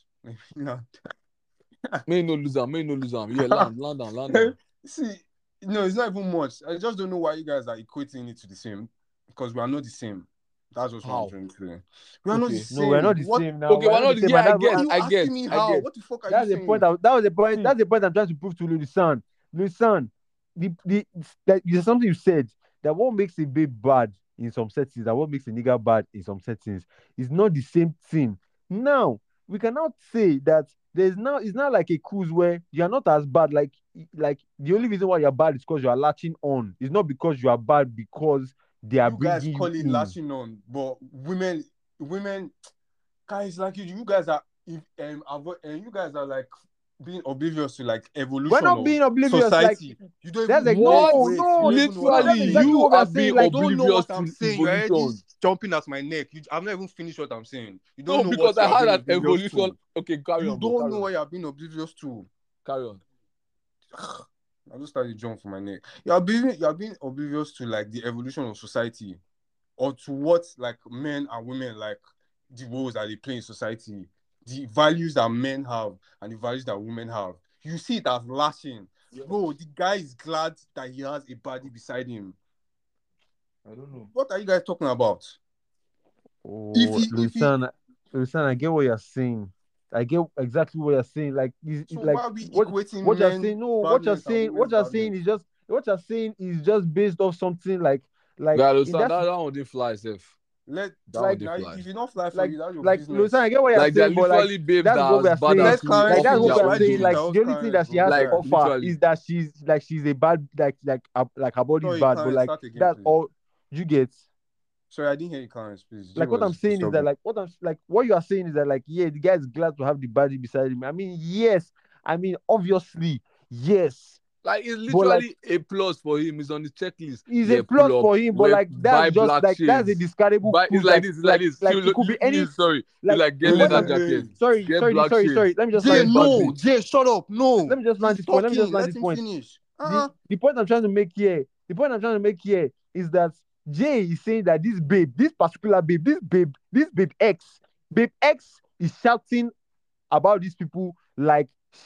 S4: May no lose them. Yeah, land down.
S2: See, no, it's not even much. I just don't know why you guys are equating it to the same. Because we are not the same. That's just what
S4: How?
S2: I'm trying to say. We are not the
S4: Okay.
S2: same.
S3: No, we're not the
S2: What?
S3: same now.
S4: Okay,
S3: We're
S4: we're
S3: not
S4: not.
S3: the same.
S4: Yeah,
S3: And
S4: I
S3: that's
S4: get.
S2: Why are you
S4: I get.
S2: asking me
S4: I
S2: how?
S4: get.
S2: What the fuck are
S3: That's
S2: you
S3: the
S2: saying?
S3: point. That was the point.
S4: See.
S3: That's the point I'm trying to prove to Ludisan. Ludisan, that there's something you said that what makes a babe bad in some settings, that what makes a nigga bad in some settings, is not the same thing. Now we cannot say that it's not like a cruise where you are not as bad. Like the only reason why you're bad is because you are latching on. It's not because you are bad because they are
S2: You guys
S3: bringing
S2: call
S3: you
S2: it
S3: in.
S2: latching on, but women, guys like you guys are, you guys are like being oblivious to like evolution.
S3: We're not
S2: of
S3: being oblivious.
S2: society.
S3: Like
S2: You don't
S3: that's
S2: even
S3: like
S2: wait,
S3: no,
S2: wait,
S3: no.
S2: you don't even know what I'm
S4: Literally,
S3: That's exactly
S2: saying.
S3: what
S4: you
S3: we are
S4: are
S3: saying.
S4: being
S3: Like
S2: You don't know
S4: oblivious
S2: what I'm
S4: to
S2: saying. You're already
S4: evolution.
S2: jumping at my neck. I've not even finished what I'm saying. You
S4: No,
S2: don't know
S4: because
S2: what
S4: I
S2: you are
S4: had
S2: being
S4: an
S2: oblivious
S4: evolution.
S2: to.
S4: Okay, carry
S2: You
S4: on, bro.
S2: don't
S4: Carry
S2: know
S4: on.
S2: what you are being oblivious to.
S4: Carry on.
S2: I just started jump for my neck. You are being oblivious to like the evolution of society, or to what like men and women, like the roles that they play in society, the values that men have and the values that women have. You see it as lashing.
S4: Yeah.
S2: Bro, the guy is glad that he has a body beside him.
S4: I don't know.
S2: What are you guys talking about?
S3: Oh,
S2: If he
S3: Lucian, I get what you're saying. I get exactly what you're saying. Like,
S2: so
S3: like
S2: why are we
S3: what
S2: equating
S3: what you're
S2: men
S3: saying. No, what you're
S2: badness and
S3: saying.
S2: women's
S3: What you're saying
S2: badness?
S3: is just what you're saying is just based off something like
S4: Yeah,
S3: in
S4: that
S3: that
S4: one didn't fly, Seth.
S2: Let
S4: That
S3: like
S4: one didn't fly.
S2: if you don't fly for
S3: like
S2: you, that's your
S3: Lucian,
S2: business.
S3: I get what you're
S4: Like, they're
S3: saying, but like
S4: literally babes
S3: that's
S4: that
S3: what
S4: are
S3: we are
S4: as bad
S3: saying.
S4: as
S2: Let
S4: me
S2: Clarence
S3: Like that's
S4: in
S3: what
S2: finish.
S3: we
S4: their
S3: are
S2: Why
S4: own
S2: do you
S3: saying.
S2: think
S3: Like
S2: that
S4: ways.
S2: was
S3: the only thing that
S2: Clarence
S3: she has
S2: wrote
S3: to
S4: Like,
S2: that?
S3: offer
S4: literally.
S3: is that she's a bad like her body is
S2: Sorry,
S3: bad, but
S2: Clarence,
S3: like
S2: start again,
S3: that's
S2: please.
S3: all you get.
S2: Sorry, I didn't hear you, Clarence, please. Jay
S3: Like what I'm
S2: was
S3: saying is
S2: disturbing.
S3: that like what you are saying is that like yeah, the guy is glad to have the body beside him. I mean, yes. I mean, obviously, yes.
S4: Like, it's
S3: But like
S4: literally a plus for him. He's on the checklist.
S3: it's
S4: Yeah,
S3: a plus
S4: pull up,
S3: for him, but
S4: wear,
S3: like
S4: buy
S3: that's just
S4: black
S3: like that's a
S4: shades.
S3: discardable
S4: Buy, it's
S3: proof.
S4: like this, it's like this.
S3: It could be any
S4: Sorry. It's
S3: like
S4: like, get
S3: the point
S4: leather
S3: I'm
S4: jacket, get
S3: sorry,
S4: black shades,
S3: let me just
S2: Jay,
S3: land
S4: get
S3: this point.
S2: no,
S4: bandage.
S2: Jay, shut up. No.
S3: Let me just land
S2: He's
S3: this point. Let me just
S2: talking.
S3: land
S2: Let
S3: this
S2: him
S3: point.
S2: finish.
S3: The point I'm trying to make here, is that Jay is saying that this babe, this babe X is shouting about these people like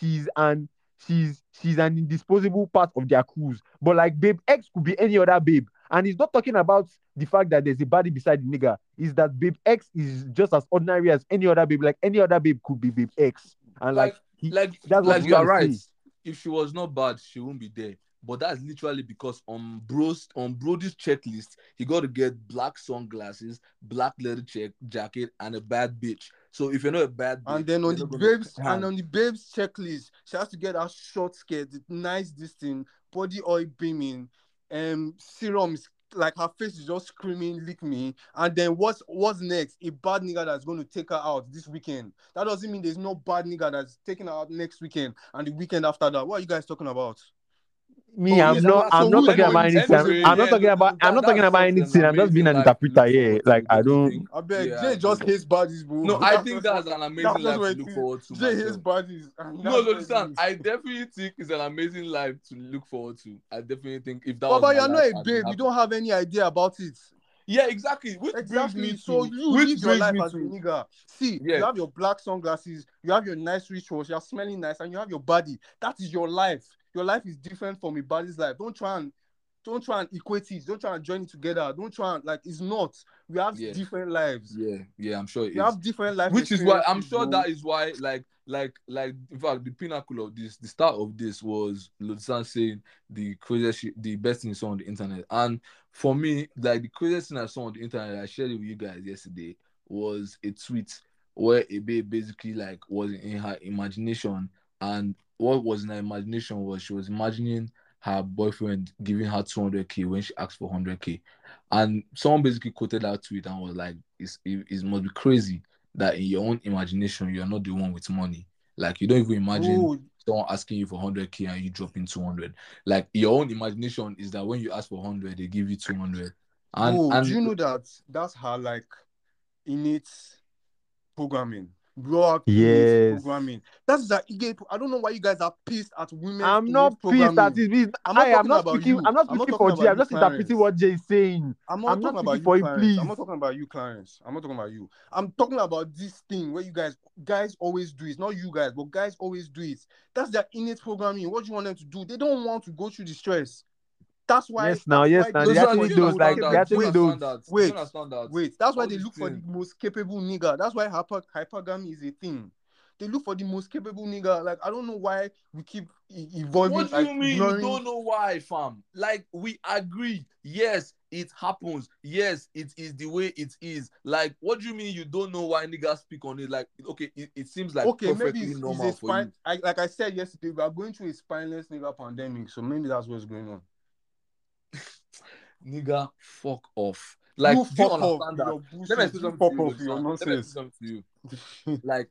S3: she's an indisposable part of their crews. But like babe X could be any other babe. And he's not talking about the fact that there's a body beside the nigga. Is that babe X is just as ordinary as any other babe. Like any other babe could be babe X. And
S4: like
S3: that's what
S4: like
S3: he's
S4: you are
S3: trying to
S4: right.
S3: say.
S4: If she was not bad, she won't be there. But that's literally because on Brody's checklist, he got to get black sunglasses, black leather jacket, and a bad bitch. So if you're not a bad
S2: And
S4: bitch,
S2: then
S4: you're not gonna hang.
S2: on the babes checklist, she has to get a short skirt, nice this thing, body oil beaming, serum is like her face is just screaming, lick me. And then what's next? A bad nigga that's going to take her out this weekend. That doesn't mean there's no bad nigga that's taking her out next weekend and the weekend after that. What are you guys talking about?
S3: Me,
S4: Yeah,
S3: I'm not
S2: who
S3: talking about
S2: is
S3: anything.
S2: possible?
S4: anyway,
S3: I'm not
S4: yeah,
S3: talking about. I'm not talking
S4: that's
S3: about
S4: such an
S3: anything. I'm just being
S4: amazing
S3: an
S4: life to
S3: interpreter.
S4: look
S3: Yeah,
S4: forward
S3: like
S4: to.
S3: I
S4: Don't you
S3: don't.
S4: think?
S2: I beg,
S4: Yeah, I
S2: Jay just
S4: agree.
S2: hates bodies, bro.
S4: No, I think that's an amazing
S2: That's just
S4: life to
S2: what
S4: look
S2: it is.
S4: forward to
S2: Jay hates
S4: myself.
S2: bodies. And
S4: No,
S2: that's
S4: no,
S2: what it
S4: listen.
S2: is.
S4: I definitely think it's an amazing life to look forward to. I definitely think if that was
S2: Baba,
S4: my
S2: you're not
S4: life,
S2: a
S4: I'd be
S2: babe. You
S4: happy.
S2: don't have any idea about it.
S4: Yeah, exactly.
S2: Exactly. So you live your life as a nigga. See, you
S4: Yeah,
S2: have your black sunglasses, you have your nice rituals, you're smelling nice, and you have your body. That is your life. Your life is different from a body's life. Don't try and equate it. Don't try and join it together. Don't try and like it's not. We have
S4: yeah,
S2: different lives.
S4: yeah. I'm sure it
S2: We
S4: is.
S2: have different life
S4: Which is why I'm
S2: experiences,
S4: sure
S2: bro.
S4: that is why, in fact, the pinnacle of this, the start of this was Lutsan saying the craziest shit, the best thing he saw on the internet. And for me, like the craziest thing I saw on the internet, I shared it with you guys yesterday, was a tweet where a babe basically like was in her imagination, and what was in her imagination was she was imagining her boyfriend giving her 200K when she asked for 100K, and someone basically quoted that tweet and was like, it must be crazy that in your own imagination you're not the one with money. Like you don't even imagine
S2: Bro,
S4: someone asking you for 100K and you dropping 200. Like your own imagination is that when you ask for 100, they give you 200. And
S2: do
S4: and
S2: you know that that's her like innate programming? Raw innate
S3: Yes,
S2: programming. That's that I don't know why you guys are pissed at women's
S3: I'm not
S2: innate
S3: pissed at
S2: programming.
S3: it.
S2: I'm not
S3: I am
S2: talking
S3: not
S2: about
S3: speaking.
S2: you.
S3: I'm not
S2: I'm not
S3: speaking
S2: talking
S3: for Jay.
S2: about
S3: I'm
S2: you,
S3: just interpreting
S2: Clarence.
S3: what Jay is saying.
S2: I'm not
S3: I'm not
S2: talking
S3: speaking
S2: about you,
S3: for him,
S2: Clarence. I'm
S3: please.
S2: not talking about you, Clarence. I'm not talking about you. I'm talking about this thing where you guys always do it. Not you guys, but guys always do it. That's their innate programming. What do you want them to do? They don't want to go through the stress. That's why
S3: Yes, now.
S2: they
S3: They
S2: look
S4: Listen,
S2: for
S3: actually
S4: do
S2: the
S4: you
S3: those
S2: most
S3: like
S4: understand
S3: they
S4: that?
S2: capable.
S4: Do you
S3: actually
S2: Wait,
S3: those.
S4: understand that? Do you
S2: wait,
S4: understand that?
S2: wait. That's why
S4: All
S2: they
S4: these
S2: look for the
S4: things.
S2: most capable nigga. That's why hypergamy is a thing. They look for the most capable nigga. Like I don't know why we keep evolving,
S4: What do
S2: like
S4: you mean you
S2: ignoring.
S4: don't know why, fam? Like, we agree. Yes, it happens. Yes, it is the way it is. Like, what do you mean you don't know why niggas speak on it? Like, okay, it seems like
S2: Okay, maybe
S4: perfectly
S2: it's a
S4: normal for
S2: spine.
S4: you.
S2: Like I said yesterday, we are going through a spineless nigga pandemic, so maybe that's what's going on.
S4: Nigga, fuck off. Like,
S2: You
S4: do you
S2: fuck off
S4: understand
S2: with
S4: that?
S2: your
S4: Let me
S2: bullshit.
S4: say
S2: You
S4: something to
S2: fuck
S4: you,
S2: off with your
S4: Lodistan. Let me say
S2: nonsense.
S4: something to you. Like,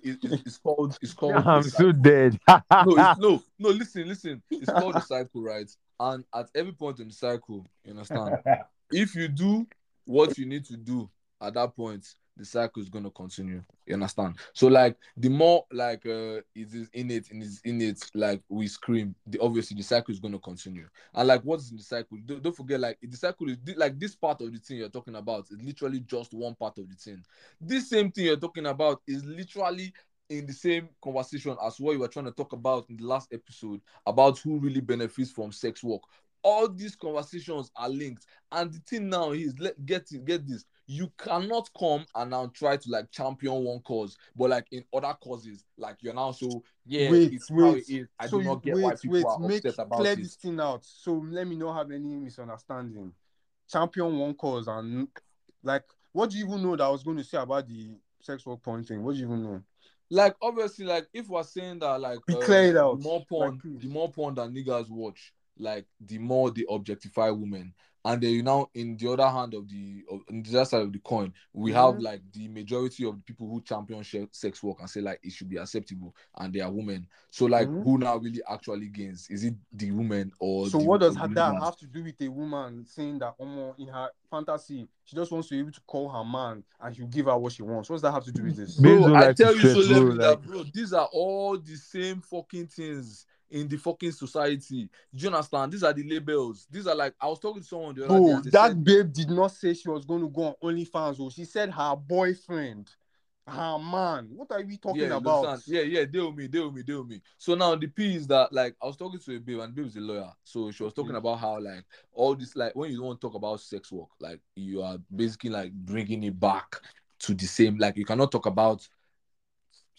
S4: it's called a
S3: I'm so
S4: cycle.
S3: dead.
S4: No, it's no. Listen. It's called a cycle, right? And at every point in the cycle, you understand, if you do what you need to do at that point, the cycle is gonna continue. You understand? So like the more like it is in it, like we scream, obviously the cycle is gonna continue. And like what's in the cycle? Don't forget, like the cycle is like this part of the thing you're talking about is literally just one part of the thing. This same thing you're talking about is literally in the same conversation as what you were trying to talk about in the last episode about who really benefits from sex work. All these conversations are linked, and the thing now is, get this. You cannot come and now try to like champion one cause, but like in other causes, like you're now so yeah,
S2: Wait,
S4: it's how
S2: wait.
S4: it is. I
S2: So
S4: do
S2: you
S4: not get why people are
S2: make
S4: upset
S2: clear
S4: about it.
S2: this thing out. So let me not have any misunderstanding. Champion one cause and like, what do you even know that I was going to say about the sex work porn thing? What do you even know?
S4: Like obviously, like if we're saying that like
S2: Be clear it
S4: the
S2: out.
S4: more
S2: Like,
S4: porn,
S2: please.
S4: the more porn that niggas watch, like the more they objectify women. And then you now in the other hand of on the other side of the coin, we have like the majority of the people who champion sex work and say like it should be acceptable, and they are women. So like who now really actually gains? Is it the woman or
S2: So
S4: the
S2: what does that
S4: niggas?
S2: have to do with a woman saying that in her fantasy she just wants to be able to call her man and he'll give her what she wants? What does that have to do with this?
S3: Babes
S4: Bro,
S3: don't
S4: I
S3: like to
S4: tell you
S3: stress, bro.
S4: solemnly
S3: Like
S4: that, bro, these are all the same fucking things in the fucking society. Do you understand? These are the labels. These are like, I was talking to someone the other day
S2: Bro,
S4: and they
S2: that
S4: said,
S2: babe did not say she was going to go on OnlyFans. Oh, she said her boyfriend, her man. What are we talking
S4: yeah, you
S2: about?
S4: understand? Yeah, deal with me. So now the P is that, like, I was talking to a babe and the babe is a lawyer. So she was talking about how, like, all this, like, when you don't talk about sex work, like, you are basically, like, bringing it back to the same, like, you cannot talk about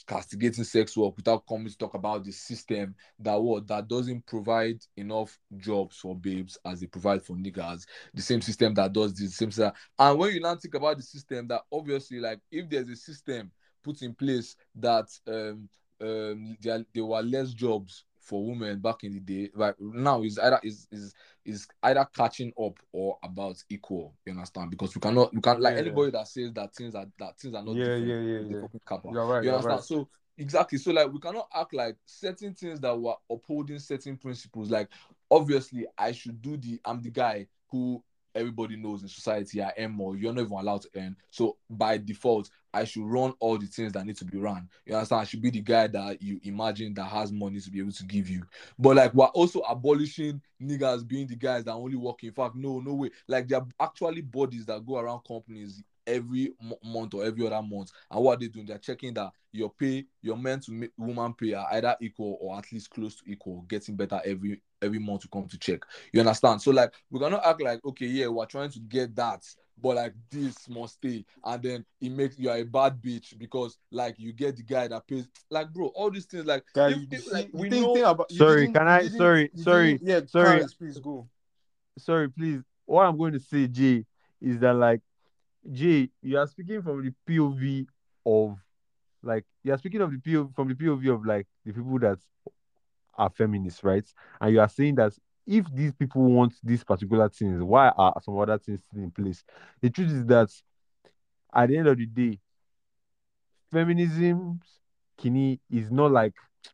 S4: castigating sex work without coming to talk about the system that doesn't provide enough jobs for babes as they provide for niggas. The same system that does this, the same system. And when you now think about the system, that obviously, like, if there's a system put in place that there were less jobs for women back in the day, like now is either catching up or about equal. You understand? Because we can't like
S2: Yeah.
S4: anybody that says that things are not different is a fucking kappa.
S2: You're right.
S4: You
S2: You're
S4: understand?
S2: right.
S4: So exactly. So like we cannot act like certain things that were upholding certain principles. Like obviously I'm the guy who everybody knows in society I earn more. You're not even allowed to earn. So by default, I should run all the things that need to be run. You understand? I should be the guy that you imagine that has money to be able to give you. But like we're also abolishing niggas being the guys that only work. In fact, no way. Like there are actually bodies that go around companies every month or every other month, and what they doing, they're checking that your men to woman pay are either equal or at least close to equal, getting better every month to come to check. You understand? So like we're gonna act like, okay, yeah, we're trying to get that, but like this must stay, and then it makes you a bad bitch because like you get the guy that pays. Like bro, all these things, like
S2: Guy,
S4: like
S2: you
S4: we
S2: think
S4: know.
S2: about you
S3: Sorry,
S2: didn't
S3: can
S2: you
S3: I?
S2: didn't
S3: Sorry,
S2: you
S3: sorry,
S2: didn't yeah,
S3: sorry,
S2: Clarence, please go.
S3: sorry, please. What I'm going to say, Jay, is that like Jay, you are speaking from the POV of like you are speaking of the POV from the POV of like the people that are feminists, right? And you are saying that if these people want these particular things, why are some other things still in place? The truth is that at the end of the day, feminism, kini, is not like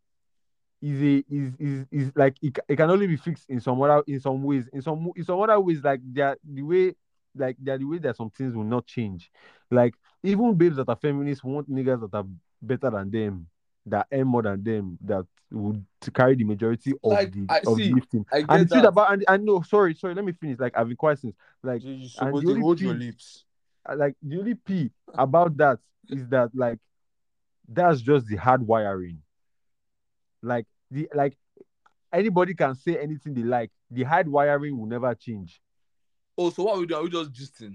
S3: is like it can only be fixed in some ways in some other ways like there are the way that some things will not change. Like even babes that are feminists want niggas that are better than them, that earn more than them, that would to carry the majority
S4: Like I
S3: of the
S4: see,
S3: lifting.
S4: I
S3: And the
S4: get
S3: truth
S4: that.
S3: about and no, sorry, let me finish. Like I've been quiet since. Like
S2: You
S3: and
S2: supposed
S3: the
S2: to
S3: only
S2: hold your
S3: p
S2: lips.
S3: like the only p about that is that like that's just the hard wiring. Like the like anybody can say anything they like. The hard wiring will never change.
S4: Oh, so what we do? Are we just gisting?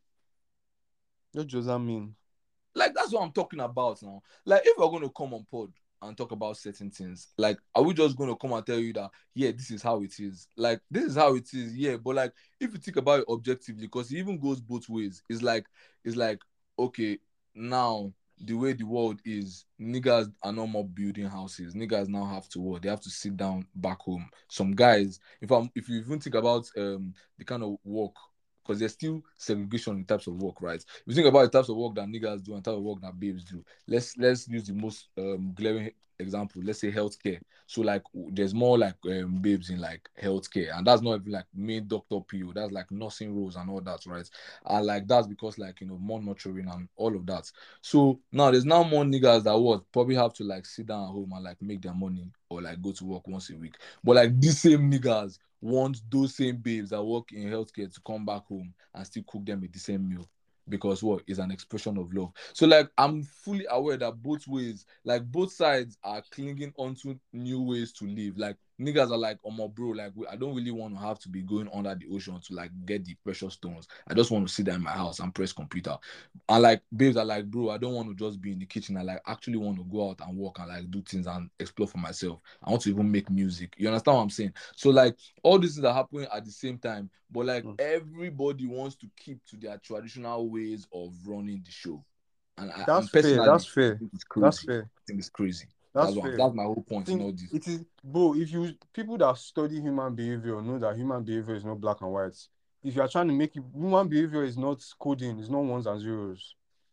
S2: What does that mean?
S4: Like that's what I'm talking about now. Like if we're going to come on pod and talk about certain things, like are we just going to come and tell you that yeah, this is how it is? Like this is how it is, yeah. But like if you think about it objectively, because it even goes both ways. It's like okay, now the way the world is, niggas are no more building houses. Niggas now have to work. They have to sit down back home. Some guys, if you even think about the kind of work, because there's still segregation in types of work, right? If you think about the types of work that niggas do and type of work that babes do, let's use the most glaring example. Let's say healthcare. So like there's more like babes in like healthcare, and that's not even like main doctor PO. That's like nursing roles and all that, right? And like that's because like more nurturing and all of that. So now there's now more niggas that what probably have to like sit down at home and like make their money or like go to work once a week. But like these same niggas want those same babes that work in healthcare to come back home and still cook them a decent meal, because what is an expression of love. So like I'm fully aware that both ways, like both sides are clinging onto new ways to live. Like niggas are like, oh my bro, like I don't really want to have to be going under the ocean to like get the precious stones. I just want to sit there in my house and press computer. And like babes are like, bro, I don't want to just be in the kitchen. I like actually want to go out and work and like do things and explore for myself. I want to even make music. You understand what I'm saying? So like all these things are happening at the same time, but like everybody wants to keep to their traditional ways of running the show. And I'm
S2: That's fair.
S4: personally,
S2: That's fair.
S4: I think it's
S2: That's
S4: crazy.
S2: fair.
S4: I think it's crazy.
S2: That's fair.
S4: That's my whole
S2: I
S4: point in
S2: think
S4: all this.
S2: it is, bro. If you people that study human behavior know that human behavior is not black and white. If you are trying to make it, human behavior is not coding, it's not ones and zeros.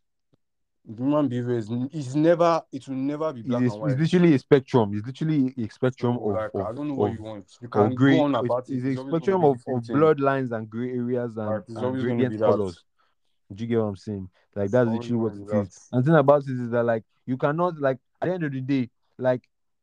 S2: Human behavior is never, it will never be black and
S3: It's
S2: white.
S3: literally a spectrum. It's literally a
S2: So
S3: spectrum
S2: like I don't know what you want. You can go
S3: gray.
S2: on about it.
S3: It's
S2: It's
S3: a
S2: always going to
S3: spectrum
S2: be the same
S3: of
S2: thing.
S3: bloodlines and gray areas
S2: Like it's
S3: and
S2: always going to be
S3: gradient
S2: that.
S3: colors. Do you get what I'm saying? Like
S2: It's
S3: that's
S2: always
S3: literally
S2: going
S3: what
S2: to be
S3: it
S2: that.
S3: is. And the thing about it is that like you cannot like at the end of the day, like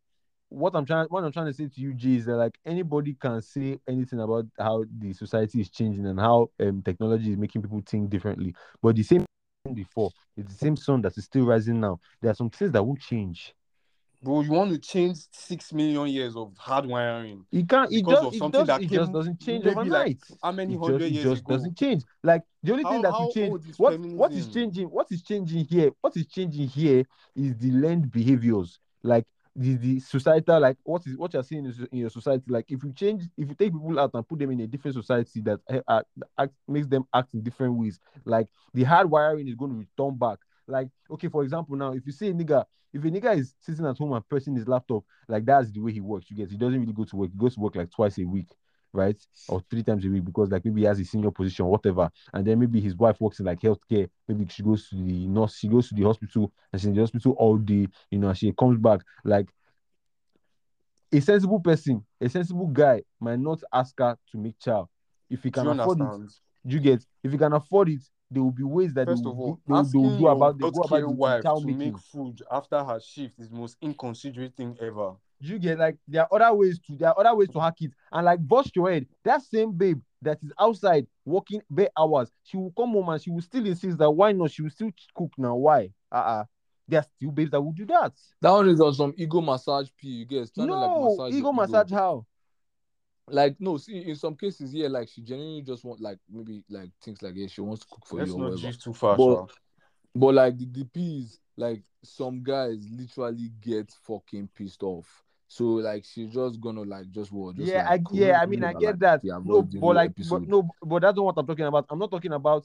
S3: what I'm trying to say to you, G, is that like anybody can say anything about how the society is changing and how technology is making people think differently. But the same before, it's the same sun that is still rising now. There are some things that won't change.
S2: Bro, you want to change 6 million years of hard wiring
S3: It can't.
S2: because of something that
S3: It just
S2: came
S3: doesn't change
S2: maybe like
S3: overnight.
S2: how many
S3: It
S2: 100 years
S3: just
S2: ago?
S3: doesn't change. Like the only thing that will
S2: How
S3: change.
S2: old is
S3: What is
S2: feminism?
S3: changing? What is changing here? What is changing here is the learned behaviors. Like the societal. Like what you're seeing in your society. Like if you take people out and put them in a different society that makes them act in different ways. Like the hard wiring is going to return back. Like okay, for example, now if you see a nigga. If a nigga is sitting at home and pressing his laptop, like that's the way he works. He doesn't really go to work. He goes to work like twice a week, right? Or 3 times a week because like maybe he has a senior position, whatever. And then maybe his wife works in like healthcare. Maybe she goes to the nurse, she goes to the hospital and she's in the hospital all day, and she comes back. Like a sensible person, a sensible guy might not ask her to make child. If he
S2: Do
S3: can
S2: you
S3: afford it,
S2: understand?
S3: if he can afford it, there will be ways that
S2: First of all,
S3: they will
S2: asking
S3: do
S2: your
S3: about
S2: healthcare
S3: the
S2: wife
S3: child
S2: to make
S3: making.
S2: food after her shift is the most inconsiderate thing ever.
S3: You get like there are other ways to hack it and like bust your head. That same babe that is outside working bare hours, she will come home and she will still insist that why not? She will still cook now. Why? There are still babes that will do that.
S4: That one is on some ego massage P. You guys trying to like
S3: No,
S4: massage
S3: ego
S4: your
S3: massage how?
S4: Like no, see in some cases, yeah, like she genuinely just want like maybe like things like she wants to cook for
S2: Let's
S4: you or
S2: not
S4: whatever.
S2: drift too far,
S4: But
S2: Sha.
S4: But like the DPs, like some guys literally get fucking pissed off. So like she's just gonna like just what just
S3: Yeah,
S4: like
S3: I mean, I
S4: like
S3: get that.
S4: she
S3: No,
S4: avoid the
S3: but
S4: whole
S3: like,
S4: episode.
S3: but that's not what I'm talking about. I'm not talking about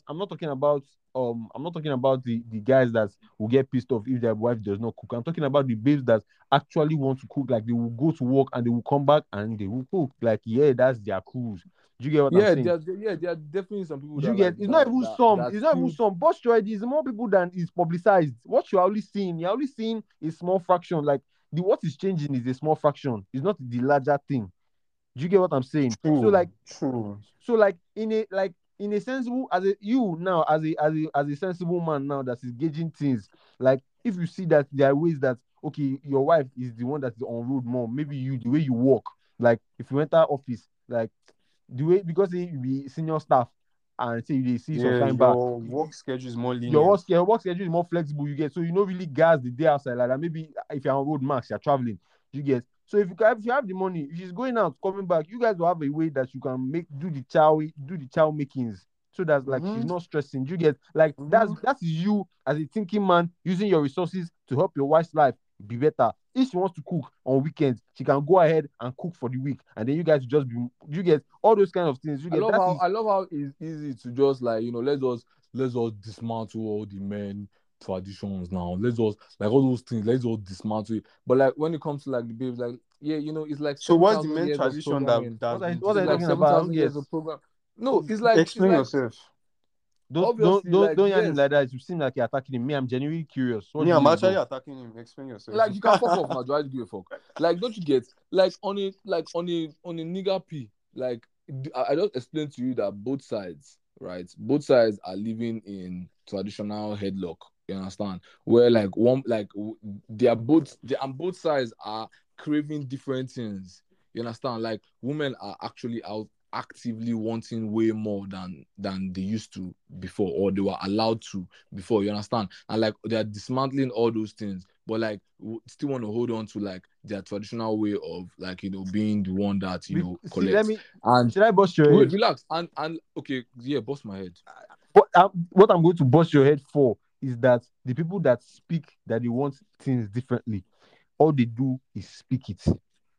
S3: the guys that will get pissed off if their wife does not cook. I'm talking about the babes that actually want to cook. Like they will go to work and they will come back and they will cook. Like yeah, that's their cruise. Do you get what I'm saying?
S4: There are definitely some people
S3: You
S4: that
S3: get
S4: like
S3: it's not even some.
S4: that
S3: It's not even some. Bus ride is more people than is publicized. What you're only seeing, a small fraction. Like the what is changing is a small fraction. It's not the larger thing. Do you get what I'm saying? So like
S2: True.
S3: in a sensible as a you now as a sensible man now that is gauging things. Like if you see that there are ways that okay, your wife is the one that is on road more. Maybe you the way you walk. Like if you enter office, like the way because you be senior staff and say you see some
S2: Yeah,
S3: time back.
S2: your work schedule is more
S3: Your
S2: lenient.
S3: work schedule is more flexible. You get so you know really gas the day outside like that. Maybe if you're on road max, you're traveling. You get so if you have the money, if she's going out, coming back, you guys will have a way that you can do the child makings. So that's like she's not stressing. You get like that's you as a thinking man using your resources to help your wife's life be better. If she wants to cook on weekends, she can go ahead and cook for the week, and then you guys just be you get all those kind of things. You get
S4: I love how it's easy to just like let's just dismantle all the men traditions now. Let's just like all those things, let's just dismantle it. But like when it comes to like the babes, like yeah, it's like
S2: So what's the
S4: 7,000
S2: main
S4: years of
S2: tradition
S4: programming.
S2: that's been
S3: what are you
S4: It's like
S3: talking about? I don't
S4: 7,000
S3: get.
S4: years of program. No, it's
S2: explain
S4: like
S2: yourself.
S4: obviously like
S3: Don't yarn him
S4: yes.
S3: like that. You seem like you're attacking him. Me, I'm genuinely curious. What
S2: Me,
S3: do
S2: I'm
S3: you
S2: actually
S3: know?
S2: attacking him. Explain yourself.
S4: Like you can fuck off now. Do I give a fuck? Like don't you get like on a nigger P? Like I just explained to you that both sides, right? Both sides are living in traditional headlock. You understand? Where like one like and both sides are craving different things. You understand? Like women are actually out actively wanting way more than they used to before, or they were allowed to before. You understand? And like they are dismantling all those things, but like still want to hold on to like their traditional way of like being the one that collects. And
S3: should I bust your
S4: wait,
S3: head?
S4: relax and okay, yeah, bust my head.
S3: What I'm going to bust your head for is that the people that speak that they want things differently, all they do is speak it.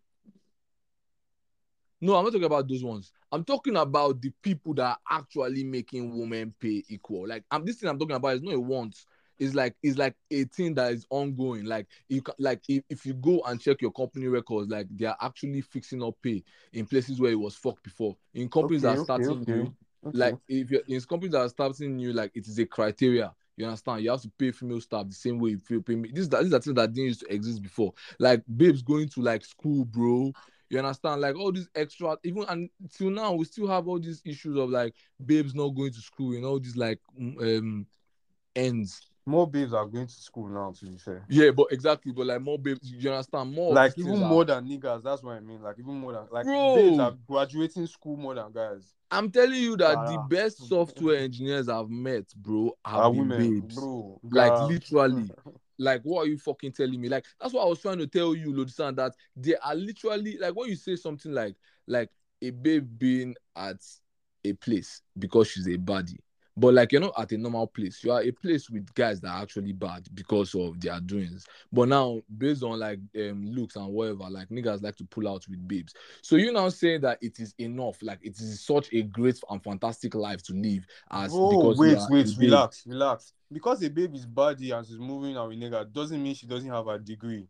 S4: No, I'm not talking about those ones. I'm talking about the people that are actually making women pay equal. Like this thing I'm talking about is not a want. It's like a thing that is ongoing. Like you can, like if you go and check your company records, like they are actually fixing up pay in places where it was fucked before. In companies that are starting new, like if you're in companies that are starting new, like it is a criteria. You understand? You have to pay female staff the same way you pay me. These are things that didn't used to exist before. Like babes going to like school, bro. You understand? Like all these extra, even until now, we still have all these issues of like babes not going to school, all these like ends.
S2: More babes are going to school now, to be fair.
S4: Yeah, but exactly, but like more babes, you understand? More
S2: like even more than niggas, that's what I mean. Like even more than like
S4: bro,
S2: babes are graduating school more than guys.
S4: I'm telling you that the best software engineers I've met, bro, have been
S2: women,
S4: babes.
S2: bro.
S4: Like literally. Like, what are you fucking telling me? Like, that's what I was trying to tell you, Lodisan, that they are literally like when you say something like a babe being at a place because she's a baddie. But like you're not at a normal place. You are a place with guys that are actually bad because of their doings. But now, based on like looks and whatever, like niggas like to pull out with babes. So you now say that it is enough, like it is such a great and fantastic life to live as
S2: Bro,
S4: because you
S2: wait,
S4: are a babe.
S2: relax. Because a babe is baddie and she's moving out with nigga doesn't mean she doesn't have a degree.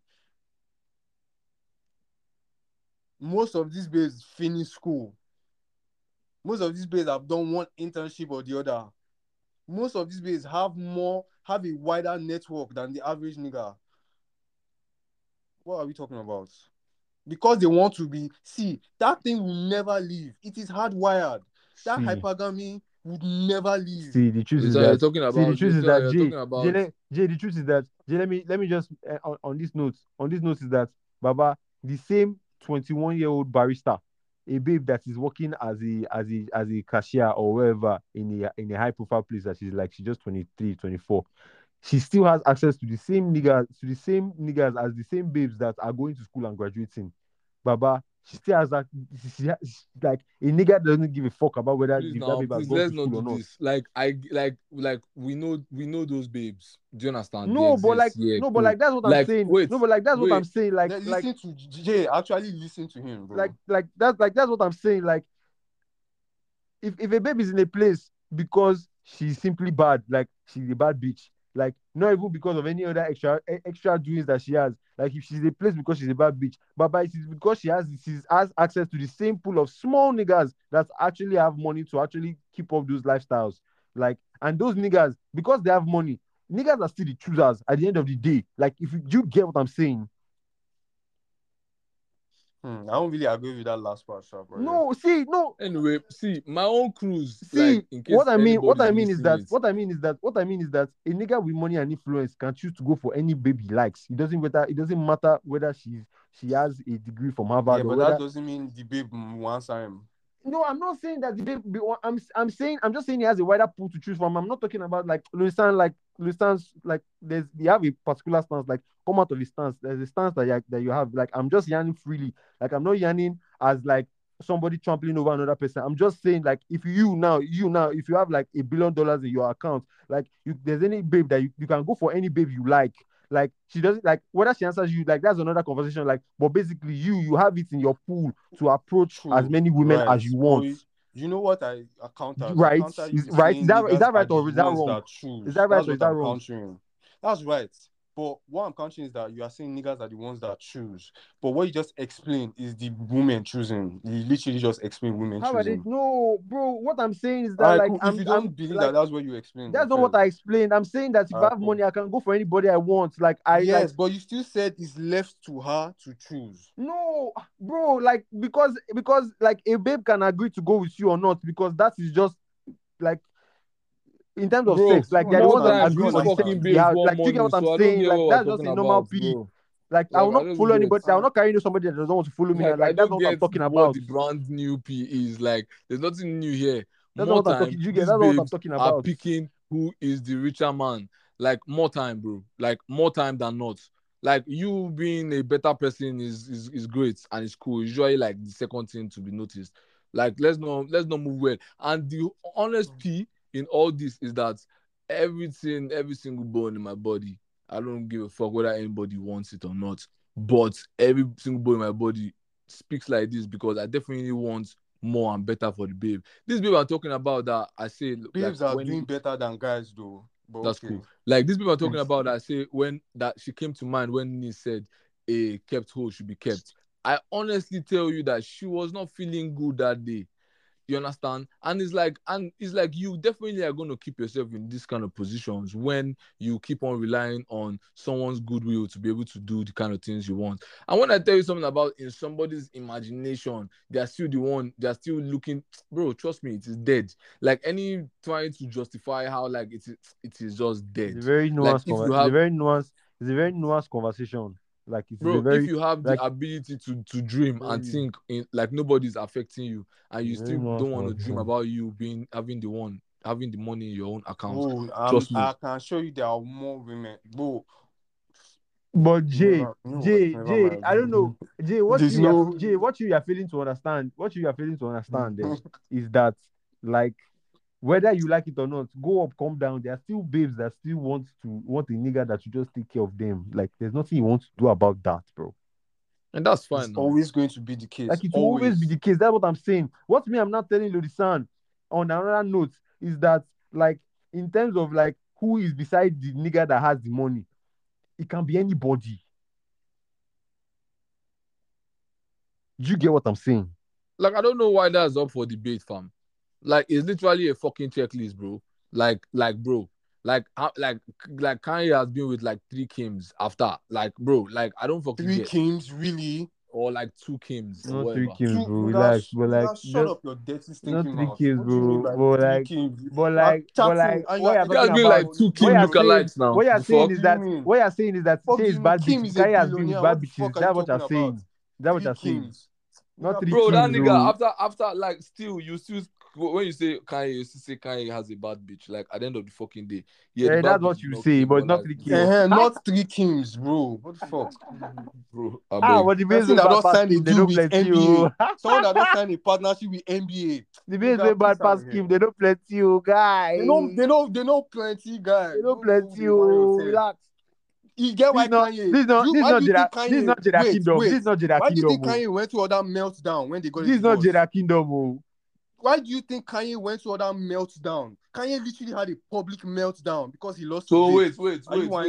S2: Most of these babes finish school. Most of these babes have done one internship or the other. Most of these babes have a wider network than the average nigga. What are we talking about? Because they want to be. See, that thing will never leave. It is hardwired. That
S3: See,
S2: hypergamy would never leave.
S3: see, the truth is
S4: So you're
S3: that.
S4: talking
S3: See, the
S4: about
S3: truth is that
S4: you're
S3: Jay,
S4: talking about
S3: Jay, the truth is that Jay. Let me just on this note. On this note is that Baba, the same 21-year-old barista, a babe that is working as a cashier or wherever in a high profile place that she's just 23, 24. She still has access to the same niggas as the same babes that are going to school and graduating. Baba, she still has that. Like a nigga doesn't give a fuck about whether
S4: please
S3: that
S4: now,
S3: babe has
S4: please
S3: gone
S4: let's
S3: to
S4: not
S3: school
S4: do
S3: or not.
S4: this. Like we know those babes. Do you understand? They
S3: No, but like
S4: exist. Yeah,
S3: no, but
S4: cool.
S3: like that's what I'm
S4: Like
S3: saying.
S4: wait,
S3: No, but like that's what I'm
S4: wait.
S3: saying. Like
S2: Listen to Jay. Actually, listen to him, bro.
S3: that's what I'm saying. Like if a babe is in a place because she's simply bad, like she's a bad bitch, like not even because of any other extra doings that she has. Like if she's in a place because she's a bad bitch, but it is because she has access to the same pool of small niggas that actually have money to actually keep up those lifestyles. Like and those niggas, because they have money, niggas are still the choosers at the end of the day. Like if you get what I'm saying.
S2: I don't really agree with that last part, sharp, bro.
S3: No, see, no,
S4: Anyway, see my own cruise.
S3: see,
S4: Like in case
S3: what
S4: anybody's
S3: I mean is
S4: missing
S3: that
S4: it.
S3: a nigga with money and influence can choose to go for any babe he likes. It doesn't matter whether she has a degree from Harvard
S2: Yeah,
S3: or
S2: but that
S3: whether.
S2: doesn't mean the babe wants him.
S3: No, I'm not saying that the babe. I'm just saying he has a wider pool to choose from. I'm not talking about like Luisan, like you have a particular stance. Like come out of his stance. There's a stance that you have. Like I'm just yarning freely. Like I'm not yarning as like somebody trampling over another person. I'm just saying like if you now if you have like $1 billion in your account, like there's any babe that you can go for any babe you like she doesn't like whether she answers you, like that's another conversation. Like, but basically you have it in your pool to approach as
S2: True,
S3: many women
S2: right?
S3: as you want.
S2: But you know what I counter? I
S3: Right?
S2: counter you
S3: Right?
S2: saying
S3: Is
S2: niggas
S3: that
S2: are
S3: right
S2: the
S3: or is that
S2: ones
S3: wrong?
S2: that choose.
S3: Is that right
S2: That's
S3: or is
S2: what
S3: that
S2: I'm
S3: wrong?
S2: countering. That's right. But what I'm countering is that you are saying niggas are the ones that choose. But what you just explained is the women choosing. You literally just explain women
S3: How about it?
S2: choosing.
S3: No, bro. What I'm saying is
S2: All
S3: that
S2: right,
S3: like
S2: cool. If you
S3: I'm
S2: don't believe that,
S3: like
S2: that's what you explained.
S3: that's
S2: Then
S3: not
S2: fair.
S3: what I explained. I'm saying that if
S2: All
S3: I
S2: right,
S3: have
S2: cool.
S3: money, I can go for anybody I want. Like I like
S2: Yes, but you still said it's left to her to choose.
S3: no, bro. Like because like a babe can agree to go with you or not because that is just like in terms of
S4: Bro,
S3: sex,
S2: You
S3: like
S2: don't
S3: they're the
S4: most
S3: ones that
S2: understand.
S4: times
S2: You
S3: agree
S2: don't
S4: these
S3: on the sex
S4: fucking
S3: to
S2: understand.
S3: be
S4: babes
S3: out.
S4: want
S3: Like, do you get
S4: money,
S3: what I'm
S4: so I don't
S3: saying?
S4: get
S3: Like,
S4: what we're
S3: that's just
S4: talking
S3: a normal
S4: about,
S3: P.
S4: bro.
S3: Like, I will
S4: Like I
S3: not
S4: don't
S3: follow
S4: get.
S3: anybody. I will not carry somebody that doesn't want to follow me.
S4: Like I
S3: Like, that's
S4: don't
S3: not what I'm
S4: get
S3: talking
S4: what
S3: about.
S4: the brand new P is. Like there's nothing new here.
S3: That's not
S4: More
S3: what I'm talking.
S4: time,
S3: You get?
S4: these
S3: That's not what I'm
S4: babes
S3: talking
S4: are
S3: about.
S4: picking who is the richer man. Like more time, bro. Like more time than not. Like you being a better person is great and it's cool. Usually like the second thing to be noticed. Like let's not move well. And the honest P in all this is that every single bone in my body, I don't give a fuck whether anybody wants it or not. But every single bone in my body speaks like this because I definitely want more and better for the babe. This babe I'm talking about that I say like
S2: Babes are
S4: when
S2: doing better than guys, though. But
S4: that's
S2: okay.
S4: cool. Like this people are talking about that say when that she came to mind when he said a kept hoe should be kept. I honestly tell you that she was not feeling good that day. You understand? And it's like you definitely are going to keep yourself in this kind of positions when you keep on relying on someone's goodwill to be able to do the kind of things you want. And when I tell you something about in somebody's imagination, they're still looking, bro, trust me, it is dead. Like any trying to justify how like it is just
S3: It's a
S4: dead.
S3: very
S4: Like
S3: nuanced.
S4: if you
S3: It's a
S4: have
S3: very nuanced. It's a very nuanced conversation. Like it is a
S4: bro, if
S3: very
S4: you have the
S3: like
S4: ability to dream and
S3: very
S4: think in like nobody's affecting you, and
S3: it's
S4: you
S3: a very
S4: still
S3: nuanced
S4: don't want to dream
S3: conversation.
S4: about you having the money in your own account,
S2: Bro,
S4: trust me.
S2: I can show you there are more women. Bro,
S3: But
S2: Never
S3: Jay, I don't know.
S2: mind.
S3: Jay,
S2: There's no.
S3: what you are failing to understand, is that like whether you like it or not, go up, come down. There are still babes that still want a nigga that you just take care of them. Like there's nothing you want to do about that, bro.
S4: And that's
S2: It's
S4: fine now.
S2: always going to be the
S3: Like
S2: case.
S3: it will always be the case. That's what I'm saying. What me, I'm not telling Lodisan on another note is that like in terms of like who is beside the nigga that has the money, it can be anybody. Do you get what I'm saying?
S4: Like, I don't know why that's up for debate, fam. Like, it's literally a fucking checklist, bro. Bro. Like Kanye has been with like 3 Kims after. Like, bro, like I don't fucking
S2: 3
S4: get.
S2: Kims, really?
S4: Or like 2 Kims or
S3: Not 3
S4: whatever.
S3: Kims, bro. Relax, but like
S2: Shut up your dirty
S3: not
S2: stinking
S3: 3
S2: mouth.
S3: Kims,
S2: What do you mean
S3: bro.
S2: by
S3: But
S2: 3
S3: like,
S2: Kims?
S3: but
S2: You're
S3: like,
S2: chatting and
S3: what
S2: you're
S3: you're
S4: It has
S3: talking
S4: been
S3: about,
S4: like 2
S3: what
S4: Kim
S3: you're saying,
S4: lookalikes now.
S3: what you're
S4: The
S3: saying
S4: fuck?
S3: is
S2: do you
S3: that,
S2: mean?
S3: what you're saying is that
S2: Fuck
S3: Shay
S2: do
S3: is
S2: you mean?
S3: bad
S2: Kim
S3: bitches.
S2: is a
S3: Kanye has been with
S2: billionaire.
S3: bad
S2: What the
S3: bitches.
S2: fuck are you
S3: That's what you're
S2: talking
S3: saying.
S2: about?
S3: Is that what
S2: 3
S3: you're saying?
S2: Kims.
S3: Not 3
S4: Bro, that
S3: Kims,
S4: nigga,
S3: bro.
S4: after like still when you say Kanye, you still say Kanye has a bad bitch. Like at the end of the fucking day. Yeah, the
S3: Yeah,
S4: bad
S3: that's
S4: bitch
S3: what
S4: is
S3: you
S4: not
S3: say,
S4: Kim,
S3: but
S4: but
S3: not
S4: like
S3: 3
S4: the
S3: Kims.
S4: fuck.
S2: Not 3 Kims, bro. What the fuck?
S4: Bro, I
S3: Ah,
S4: beg.
S3: but the base
S2: Person
S3: way
S2: that
S3: bad
S2: don't
S3: pass
S2: sign a
S3: scheme, they
S2: deal
S3: don't
S2: with
S3: plenty,
S2: NBA.
S3: oh.
S2: Someone that don't sign a partnership with NBA.
S3: The base way
S2: Nigga,
S3: bad
S2: peace
S3: pass
S2: out here.
S3: scheme, they don't plenty, oh, guy.
S2: They know plenty, guys.
S3: They don't
S2: Don't do
S3: plenty,
S2: the one
S3: oh.
S2: yourself.
S3: Relax.
S2: You get why Kanye?
S3: This is
S2: Why
S3: not
S2: do you
S3: Jada,
S2: think
S3: this is
S2: Kanye?
S3: not Jada Kingdom.
S2: Wait.
S3: This is not Jada
S2: Why do you
S3: Kingdom,
S2: think
S3: oh.
S2: Kanye went to other meltdown when they got a
S3: This is not
S2: divorce?
S3: Jada Kingdom, oh.
S2: Why do you think Kanye went to other meltdown? Kanye literally had a public meltdown because he lost
S4: So
S2: his babe.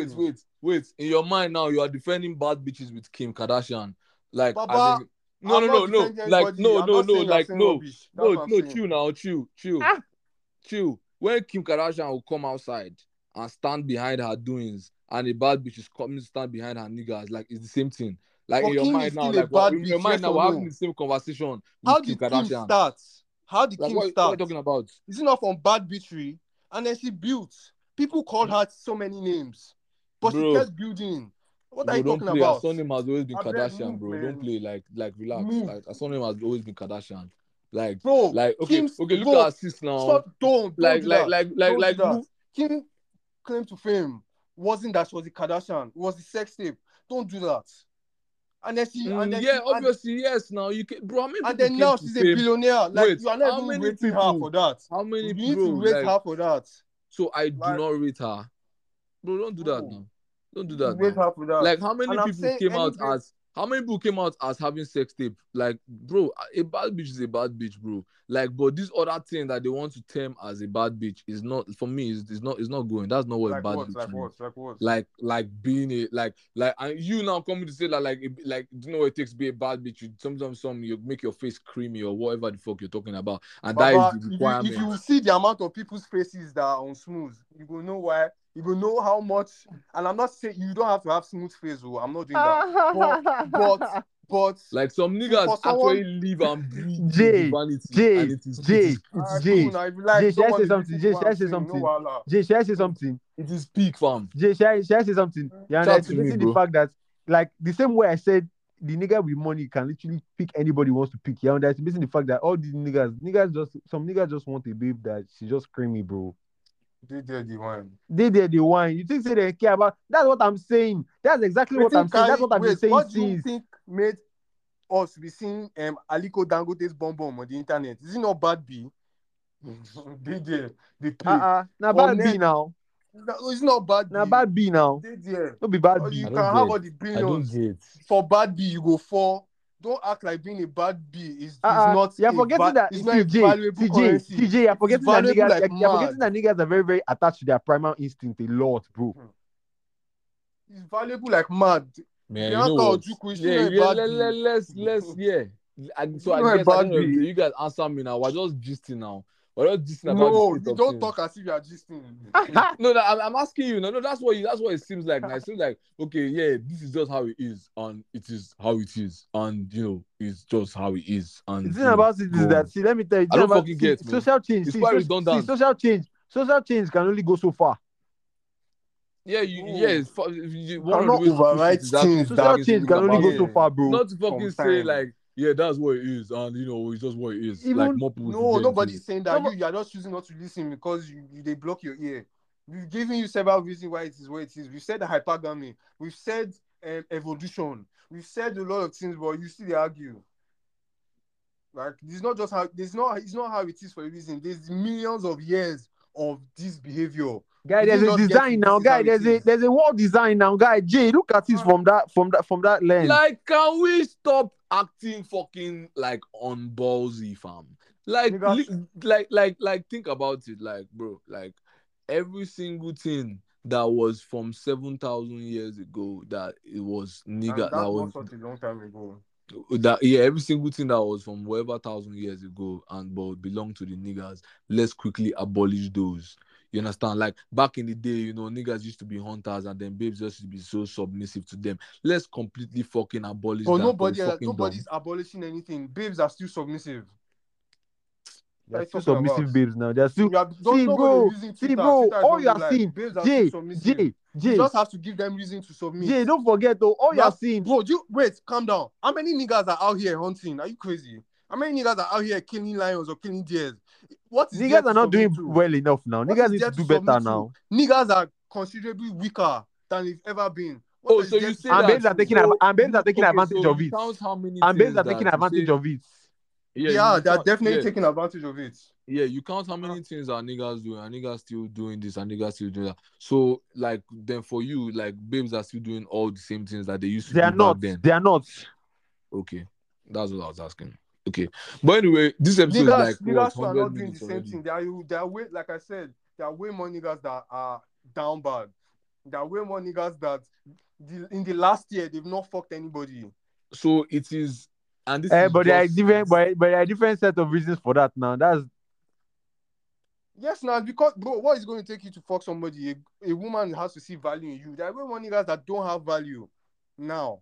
S4: wait. In your mind now, you are defending bad bitches with Kim Kardashian. Like, as
S2: Baba,
S4: in,
S2: I'm not
S4: no.
S2: defending
S4: Like,
S2: anybody. I'm not saying you're saying
S4: no.
S2: rubbish. That's what I'm saying.
S4: Chill now, chill.
S3: Ah.
S4: Chill. When Kim Kardashian will come outside and stand behind her doings, and a bad bitch is coming to stand behind her niggas, like it's the same thing. Like
S2: But
S4: in your
S2: Kim
S4: mind
S2: is
S4: now,
S2: still a
S4: like what
S2: bad
S4: in your
S2: bitch,
S4: mind
S2: yes
S4: now,
S2: or
S4: we're having
S2: no?
S4: the same conversation
S2: How
S4: with Kim
S2: did Kim
S4: Kardashian.
S2: start? How did
S4: Like
S2: Kim
S4: what are
S2: start?
S4: you talking about?
S2: Is it not from bad bitchery? And then she built. People called her so many names, but she
S4: Bro,
S2: kept building. What are
S4: bro,
S2: you
S4: don't
S2: talking
S4: play. Her
S2: about?
S4: surname has always been
S2: I beg,
S4: Kardashian,
S2: move,
S4: bro. Don't
S2: man.
S4: play. Like relax.
S2: Move.
S4: Like her surname has always been Kardashian. Like,
S2: Bro,
S4: okay.
S2: Kim's
S4: Look at
S2: bro.
S4: her sis now.
S2: Don't do that. Don't do that.
S4: Look.
S2: Kim claim to fame wasn't that she was a Kardashian. It was the sex tape. Don't do that. And then
S4: Obviously, yes. Now you can, bro. How many
S2: and
S4: people
S2: then
S4: came
S2: now
S4: to
S2: she's a
S4: fame?
S2: billionaire. Like
S4: Wait,
S2: you are not
S4: how
S2: even
S4: many
S2: rating her
S4: people?
S2: for that.
S4: How many,
S2: You need
S4: bro?
S2: to rate
S4: Like,
S2: her for that.
S4: so I do
S2: Like,
S4: not rate her, bro. Don't do that
S2: bro,
S4: now. Don't
S2: you
S4: do
S2: need to
S4: that
S2: rate
S4: now.
S2: her for that.
S4: Like, how many
S2: And I'm
S4: people
S2: saying
S4: came out as? How many people came out as having sex tape? Like, bro, a bad bitch is a bad bitch, bro. Like, but this other thing that they want to term as a bad bitch is not, for me, is not going. That's not what a
S2: like
S4: bad
S2: what?
S4: bitch
S2: Like
S4: means.
S2: what? Like what?
S4: Like being a and you now coming to say that like do you know what it takes to be a bad bitch? You sometimes you make your face creamy or whatever the fuck you're talking about, and that is
S2: Baba,
S4: the requirement.
S2: if you see the amount of people's faces that are on smooth, you will know why. You will know how much. And I'm not saying you don't have to have smooth face. Oh, I'm not doing that. But
S4: like some niggas
S2: for someone,
S4: actually live and breathe the
S3: Jay,
S4: vanity, and
S3: Jay,
S4: it is
S3: Jay,
S2: cool.
S3: Jay,
S2: Now if you like,
S3: Jay, should I say
S2: nobody
S3: something?
S2: listen to
S3: Jay,
S2: what
S3: should I
S2: I'm
S3: say
S2: saying. No,
S3: something?
S2: wala.
S3: Jay, should I say something?
S4: it is peak, fam.
S3: Jay, should I say something? You're
S4: Chat to me,
S3: underestimating the
S4: bro.
S3: fact that, like, the same way I said, the nigga with money can literally pick anybody he wants to pick. You're underestimating the fact that all these some niggas just want a babe that she's just creamy, bro.
S2: They did the one.
S3: They whine. You think say they care about? That's what I'm saying. That's exactly what I'm saying. That's what I've been saying
S2: What do you
S3: since.
S2: think made us be seeing Aliko Dangote's bomb on the internet? Is it not bad B? They play.
S3: Now bad B now.
S2: It's not bad
S3: Now
S2: B.
S3: bad B now. Don't be bad B.
S2: You can have all the billions. For bad B, you go for. Don't act like being a bad B is not.
S3: You're forgetting that
S2: it's not a valuable currency.
S3: CJ, you're forgetting that
S2: valuable
S3: niggas.
S2: like
S3: You're
S2: mad.
S3: forgetting that niggas are very, very attached to their primal instinct a lot, bro.
S2: It's valuable like mad.
S4: Man,
S2: Bianca
S4: you know what?
S2: Ojukwu is still not a bad B.
S4: So I guess at the end of the day, you guys answer me now. We're just gisting now. We're just gisting about
S2: No,
S4: the state
S2: you
S4: of
S2: don't
S4: things.
S2: talk as if you are gisting.
S4: No, I'm asking you. No, that's what it seems like. Now. It seems like, okay, yeah, this is just how it is, and it is how it is, and it's just how it is. And
S3: the thing about it is that, see, let me tell you,
S4: I don't fucking get, man.
S3: social change.
S4: It's quite redundant.
S3: Social change can only go so far.
S4: Yeah,
S2: One of the ways to push it is actually
S3: social change can only go so far, bro.
S4: Not to fucking say like, yeah, that's what it is, and it's just what it is.
S3: Even,
S4: like more people.
S2: No, nobody's saying that. You are just choosing not to listen because they block your ear. We've given you several reasons why it is what it is. We've said the hypergamy. We've said evolution. We've said a lot of things, but you still argue. Like this is not just how it's not how it is for a reason. There's millions of years of this behavior.
S3: Guy,
S2: We
S3: there's
S2: didn't
S3: a
S2: just get to
S3: design now,
S2: this is how
S3: guy.
S2: it
S3: There's
S2: is.
S3: a wall design now, guy. Jay, look at this from that lens.
S4: Like, can we stop acting fucking like on ballsy, fam? Like,
S2: Nigga,
S4: think about it, like, bro, like every single thing that was from 7,000 years ago, that it was nigga,
S2: and
S4: that
S2: that's
S4: was
S2: not such a long time ago.
S4: that, yeah, every single thing that was from whatever thousand years ago and but belonged to the niggas, let's quickly abolish those. You understand? Like back in the day, you know, niggas used to be hunters and then babes used to be so submissive to them. Let's completely fucking abolish
S2: But
S4: that because it's fucking dumb.
S2: nobody's abolishing anything. Babes are still submissive.
S3: They're
S2: What are
S3: still
S2: you talking
S3: submissive
S2: about?
S3: babes now. They're still
S2: Don't
S3: see,
S2: go
S3: bro.
S2: using
S3: See,
S2: Twitter.
S3: bro.
S2: Twitter is
S3: All
S2: not
S3: you are
S2: real life.
S3: seeing,
S2: Babes are
S3: Jay,
S2: still submissive.
S3: Jay,
S2: You
S3: Jay,
S2: just have to give them reason to submit.
S3: Jay. Don't forget though. All you are seeing,
S2: Bro, wait, calm down. How many niggas are out here hunting? Are you crazy? How many niggas are out here killing lions or killing deers? What is there
S3: niggas
S2: to
S3: are not doing
S2: submit to?
S3: well enough now.
S2: What
S3: Niggas
S2: is
S3: need
S2: there
S3: to do
S2: submit
S3: better
S2: to?
S3: now.
S2: Niggas are considerably weaker than they've ever been.
S4: Oh,
S2: is
S4: so
S2: there
S4: you
S2: to
S4: say
S3: And
S4: that
S3: babes are
S2: submit
S3: taking
S2: to?
S3: taking advantage
S4: so
S3: of
S4: you
S3: it.
S4: count how many
S3: And babes
S4: things
S3: are taking
S4: that you
S3: advantage
S4: say,
S3: of it.
S2: Yeah,
S4: you
S2: they're
S4: count,
S2: definitely taking advantage of it.
S4: yeah, you count how many things that niggas do, and niggas still doing this, and niggas still doing that. So, like, then for you, like, babes are still doing all the same things that they used to
S3: They
S4: do
S3: are
S4: back
S3: not.
S4: then.
S3: They are not.
S4: Okay, that's what I was asking. Okay, but anyway, this episode is like
S2: Niggas who are
S4: 100
S2: not doing the
S4: minutes
S2: same
S4: already.
S2: thing. There are way, like I said, there are way more niggas that are down bad. There are way more niggas that in the last year they've not fucked anybody.
S4: So it is, and this is
S3: But there are
S4: just
S3: different. But there are different set of reasons for that now. That's
S2: Yes, now because bro, what is going to take you to fuck somebody? A woman has to see value in you. There are way more niggas that don't have value now.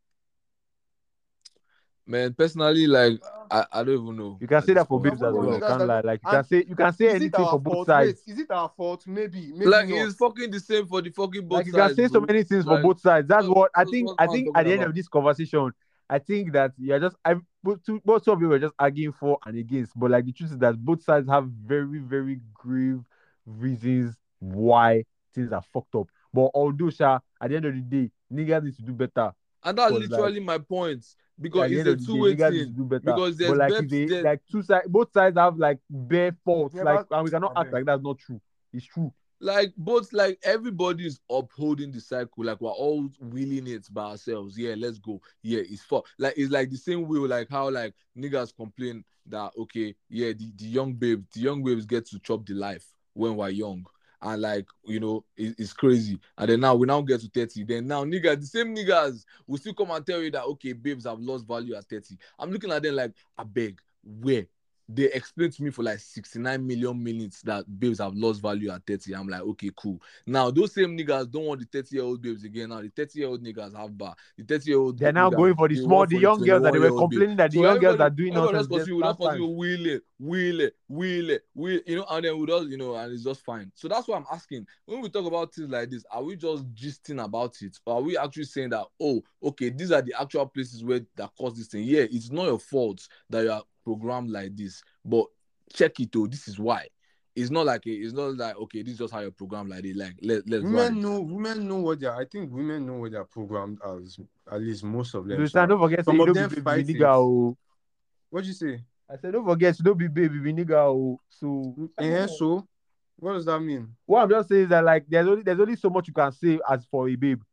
S4: man. Personally, like, I don't even know.
S3: you can
S4: at
S3: say
S4: this
S3: that for
S4: point,
S3: babes
S2: There are
S3: as
S2: way more
S3: well.
S2: niggas
S3: Can't
S2: that
S3: lie.
S2: don't.
S3: Like
S2: And
S3: you can say
S2: is it
S3: anything
S2: our
S3: for both
S2: fault?
S3: sides.
S2: Wait, is it our fault? Maybe
S4: like
S2: not.
S4: it's fucking the same for the fucking both
S3: Like you can
S4: sides,
S3: say so
S4: bro.
S3: many things for
S4: Like,
S3: both sides. That's what I
S4: that's
S3: think.
S4: what
S3: I
S4: I'm
S3: think
S4: talking
S3: at the end
S4: about.
S3: of this conversation, I think that you're just both of you were just arguing for and against. But like the truth is that both sides have very, very grave reasons why things are fucked up. But although at the end of the day, niggas need to do better.
S4: And that's
S3: Because like
S4: literally my point. Because
S3: at the
S4: it's
S3: end
S4: a
S3: of the day,
S4: two-way
S3: niggas need to
S4: thing.
S3: do better.
S4: Because
S3: But
S4: there's
S3: like
S4: beps, there's
S3: like two sides, both sides have like bare faults.
S2: Never-
S3: Like and we cannot
S2: I
S3: act
S2: beg.
S3: like that's not true. It's true.
S4: like both, like everybody's upholding the cycle. Like we're all willing it by ourselves. Yeah, let's go. Yeah, it's for like it's like the same way, like how like niggas complain that okay, yeah, the young babes get to chop the life when we're young. And like, you know, it's crazy. And then now we now get to 30. Then now niggas, the same niggas will still come and tell you that okay, babes have lost value at 30. I'm looking at them like, I beg, where? They explained to me for like 69 million minutes that babes have lost value at 30. I'm like, okay, cool. Now, those same niggas don't want the 30-year-old babes again. Now, the 30-year-old niggas have bar. The 30-year-old
S3: They're now
S4: niggas,
S3: going for the young girls that they were
S4: 21-year-old babe.
S3: complaining that the
S4: So
S3: young girls
S4: everybody,
S3: are doing nonsense
S4: just continue,
S3: last time.
S4: wheel it, you know, and then we just, you know, and it's just fine. So that's what I'm asking. When we talk about things like this, are we just gisting about it? Or are we actually saying that, oh, okay, these are the actual places where that cause this thing? Yeah, it's not your fault that you are programmed like this, but check it though. This is why. It's not like okay, this is just how you're programmed like it. Like let's
S2: women know what they are. I think women know what they are programmed as. At least most of them.
S3: Listen, don't forget,
S2: Some
S3: say,
S2: of
S3: you
S2: them
S3: don't be
S2: fight
S3: baby
S2: it.
S3: nigga. Oh.
S2: What'd you say?
S3: I said, don't forget, you don't be baby nigga. Oh. So,
S2: So what does that mean?
S3: what I'm just saying is that like there's only so much you can say as for a babe.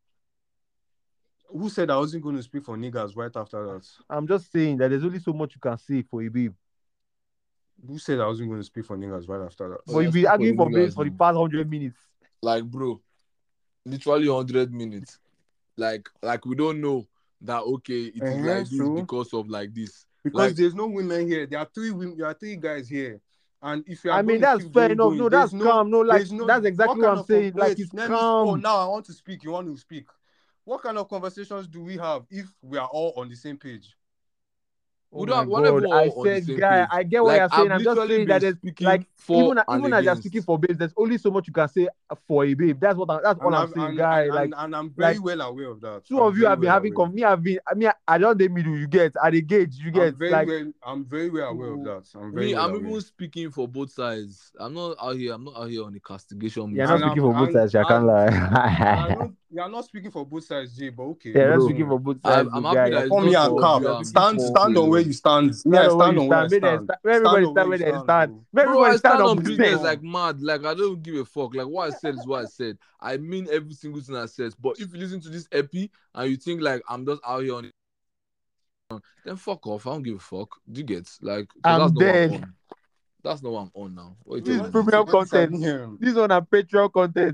S2: Who said I wasn't going to speak for niggas right after that?
S3: I'm just saying that there's only so much you can say for a babe.
S2: Who said I wasn't going to speak for niggas right after that?
S3: But you've been arguing for babes for the past 100 minutes.
S4: Like, bro, literally 100 minutes. Like we don't know that okay, it is like this because of like this.
S2: Because
S4: like,
S2: there's no women here. There are three women. There are three guys here. And if you are,
S3: I mean, that's fair enough. No, that's calm. No, like that's exactly what I'm saying. Like it's calm.
S2: Now I want to speak. You want to speak. What kind of conversations do we have if we are all on the same page?
S3: Oh
S4: We
S3: my
S4: don't have
S3: God.
S4: everyone
S3: I
S4: on the
S3: said,
S4: same
S3: guy,
S4: page.
S3: I get what
S4: Like
S3: you're saying.
S4: I've
S3: I'm just
S4: literally
S3: saying that
S4: been
S3: there's
S4: speaking
S3: like
S4: for and
S3: even as you're
S4: against.
S3: speaking for babes, there's only so much you can say for a babe. That's all
S2: And
S3: I'm
S2: I've
S3: saying, guy.
S2: and I'm very
S3: Like
S2: well aware of that.
S3: two
S2: I'm
S3: of you
S2: very
S3: have been
S2: well
S3: having
S2: aware.
S3: me. I don't they middle, you get at the gauge, you get like
S2: I'm very well aware of that. I'm very
S4: Me,
S2: well
S4: I'm
S2: aware.
S4: even speaking for both sides. I'm not out here on the castigation.
S3: you're not
S2: And
S3: speaking
S2: I'm
S3: for both sides, I can't
S2: and I
S3: lie.
S2: don't. You're not speaking for both sides, Jay. But okay,
S3: You're not
S4: Bro,
S3: speaking
S2: continue.
S3: for both sides,
S4: I'm
S3: the
S4: happy
S3: guy.
S4: that
S3: You're
S4: it's
S2: Call
S3: speaking
S2: me
S4: not
S2: and
S4: two
S3: for
S4: of
S2: Cap.
S4: you
S3: you're
S4: I'm
S3: speaking
S4: speaking
S3: for
S2: Stand on where you stand. Me,
S3: stand
S2: I
S3: on where
S2: stand
S3: you
S2: on where I
S3: stand.
S2: stand.
S3: Where
S2: Stand
S3: everybody
S2: on where
S3: stand
S2: you
S3: where they
S2: stand,
S3: stand.
S2: bro.
S3: Where
S4: Bro,
S3: everybody
S4: I
S3: stand
S4: stand
S3: on
S4: on business
S3: business.
S4: like mad. Like I don't give a fuck. Like what I said is what I said. I mean every single thing I said. But if you listen to this epi and you think like I'm just out here on it, then fuck off. I don't give a fuck. Do you get like because
S3: I'm
S4: that's not what I'm
S3: dead.
S4: on. That's not what I'm on now. What are you
S3: This is
S4: talking about?
S3: premium content.
S2: Him.
S3: This one are Patreon content.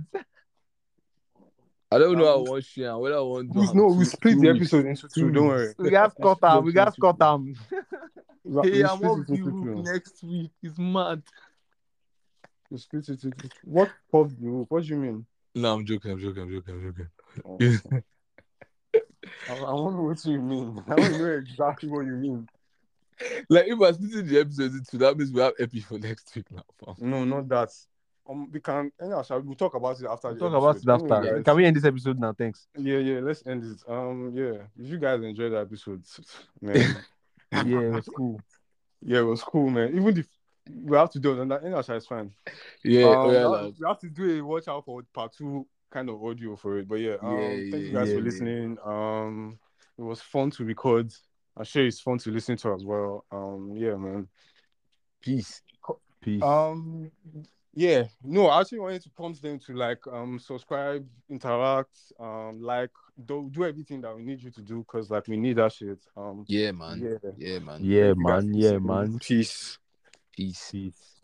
S4: I don't know how I want share and whether I want to do
S2: No, we
S4: two
S2: split the
S4: weeks.
S2: episode into two. Don't worry.
S3: We got Scott
S2: Split the
S3: am. We got
S2: episode into
S3: Scott
S2: two.
S3: am.
S4: Hey,
S2: We
S4: I'm
S2: split
S4: off
S2: it
S4: the
S2: into
S4: hook
S2: two.
S4: next week. It's mad.
S2: We split it into two. What off the hook? What do you mean?
S4: No, I'm joking.
S2: Oh, I want to know what you mean. I want to know exactly what you mean.
S4: Like if I split the episode into that means we have epi for next week now, fam.
S2: No, not that. We can. Anyhow, we'll talk about it after the
S3: Talk
S2: episode.
S3: about it after.
S2: Anyway, guys.
S3: Can we end this episode now? Thanks.
S2: Yeah. Let's end it. Yeah. If you guys enjoyed the episode, man.
S3: Yeah, it was cool.
S2: Yeah, it was cool, man. Even if we have to do it, and that anyhow, it's fine.
S4: Yeah, like,
S2: we have to do a watch out for part 2 kind of audio for it. But yeah, thank you guys for listening. It was fun to record. I'm sure it's fun to listen to as well. Yeah, man.
S3: Peace.
S2: Yeah, no, I actually wanted to prompt them to like subscribe, interact, like do everything that we need you to do because like we need that shit.
S4: yeah, man.
S2: Yeah.
S4: Yeah, man.
S3: Yeah,
S2: Thank you guys
S3: man.
S2: for
S3: Yeah,
S2: listening.
S3: man.
S2: Peace.
S4: Peace.
S3: Peace.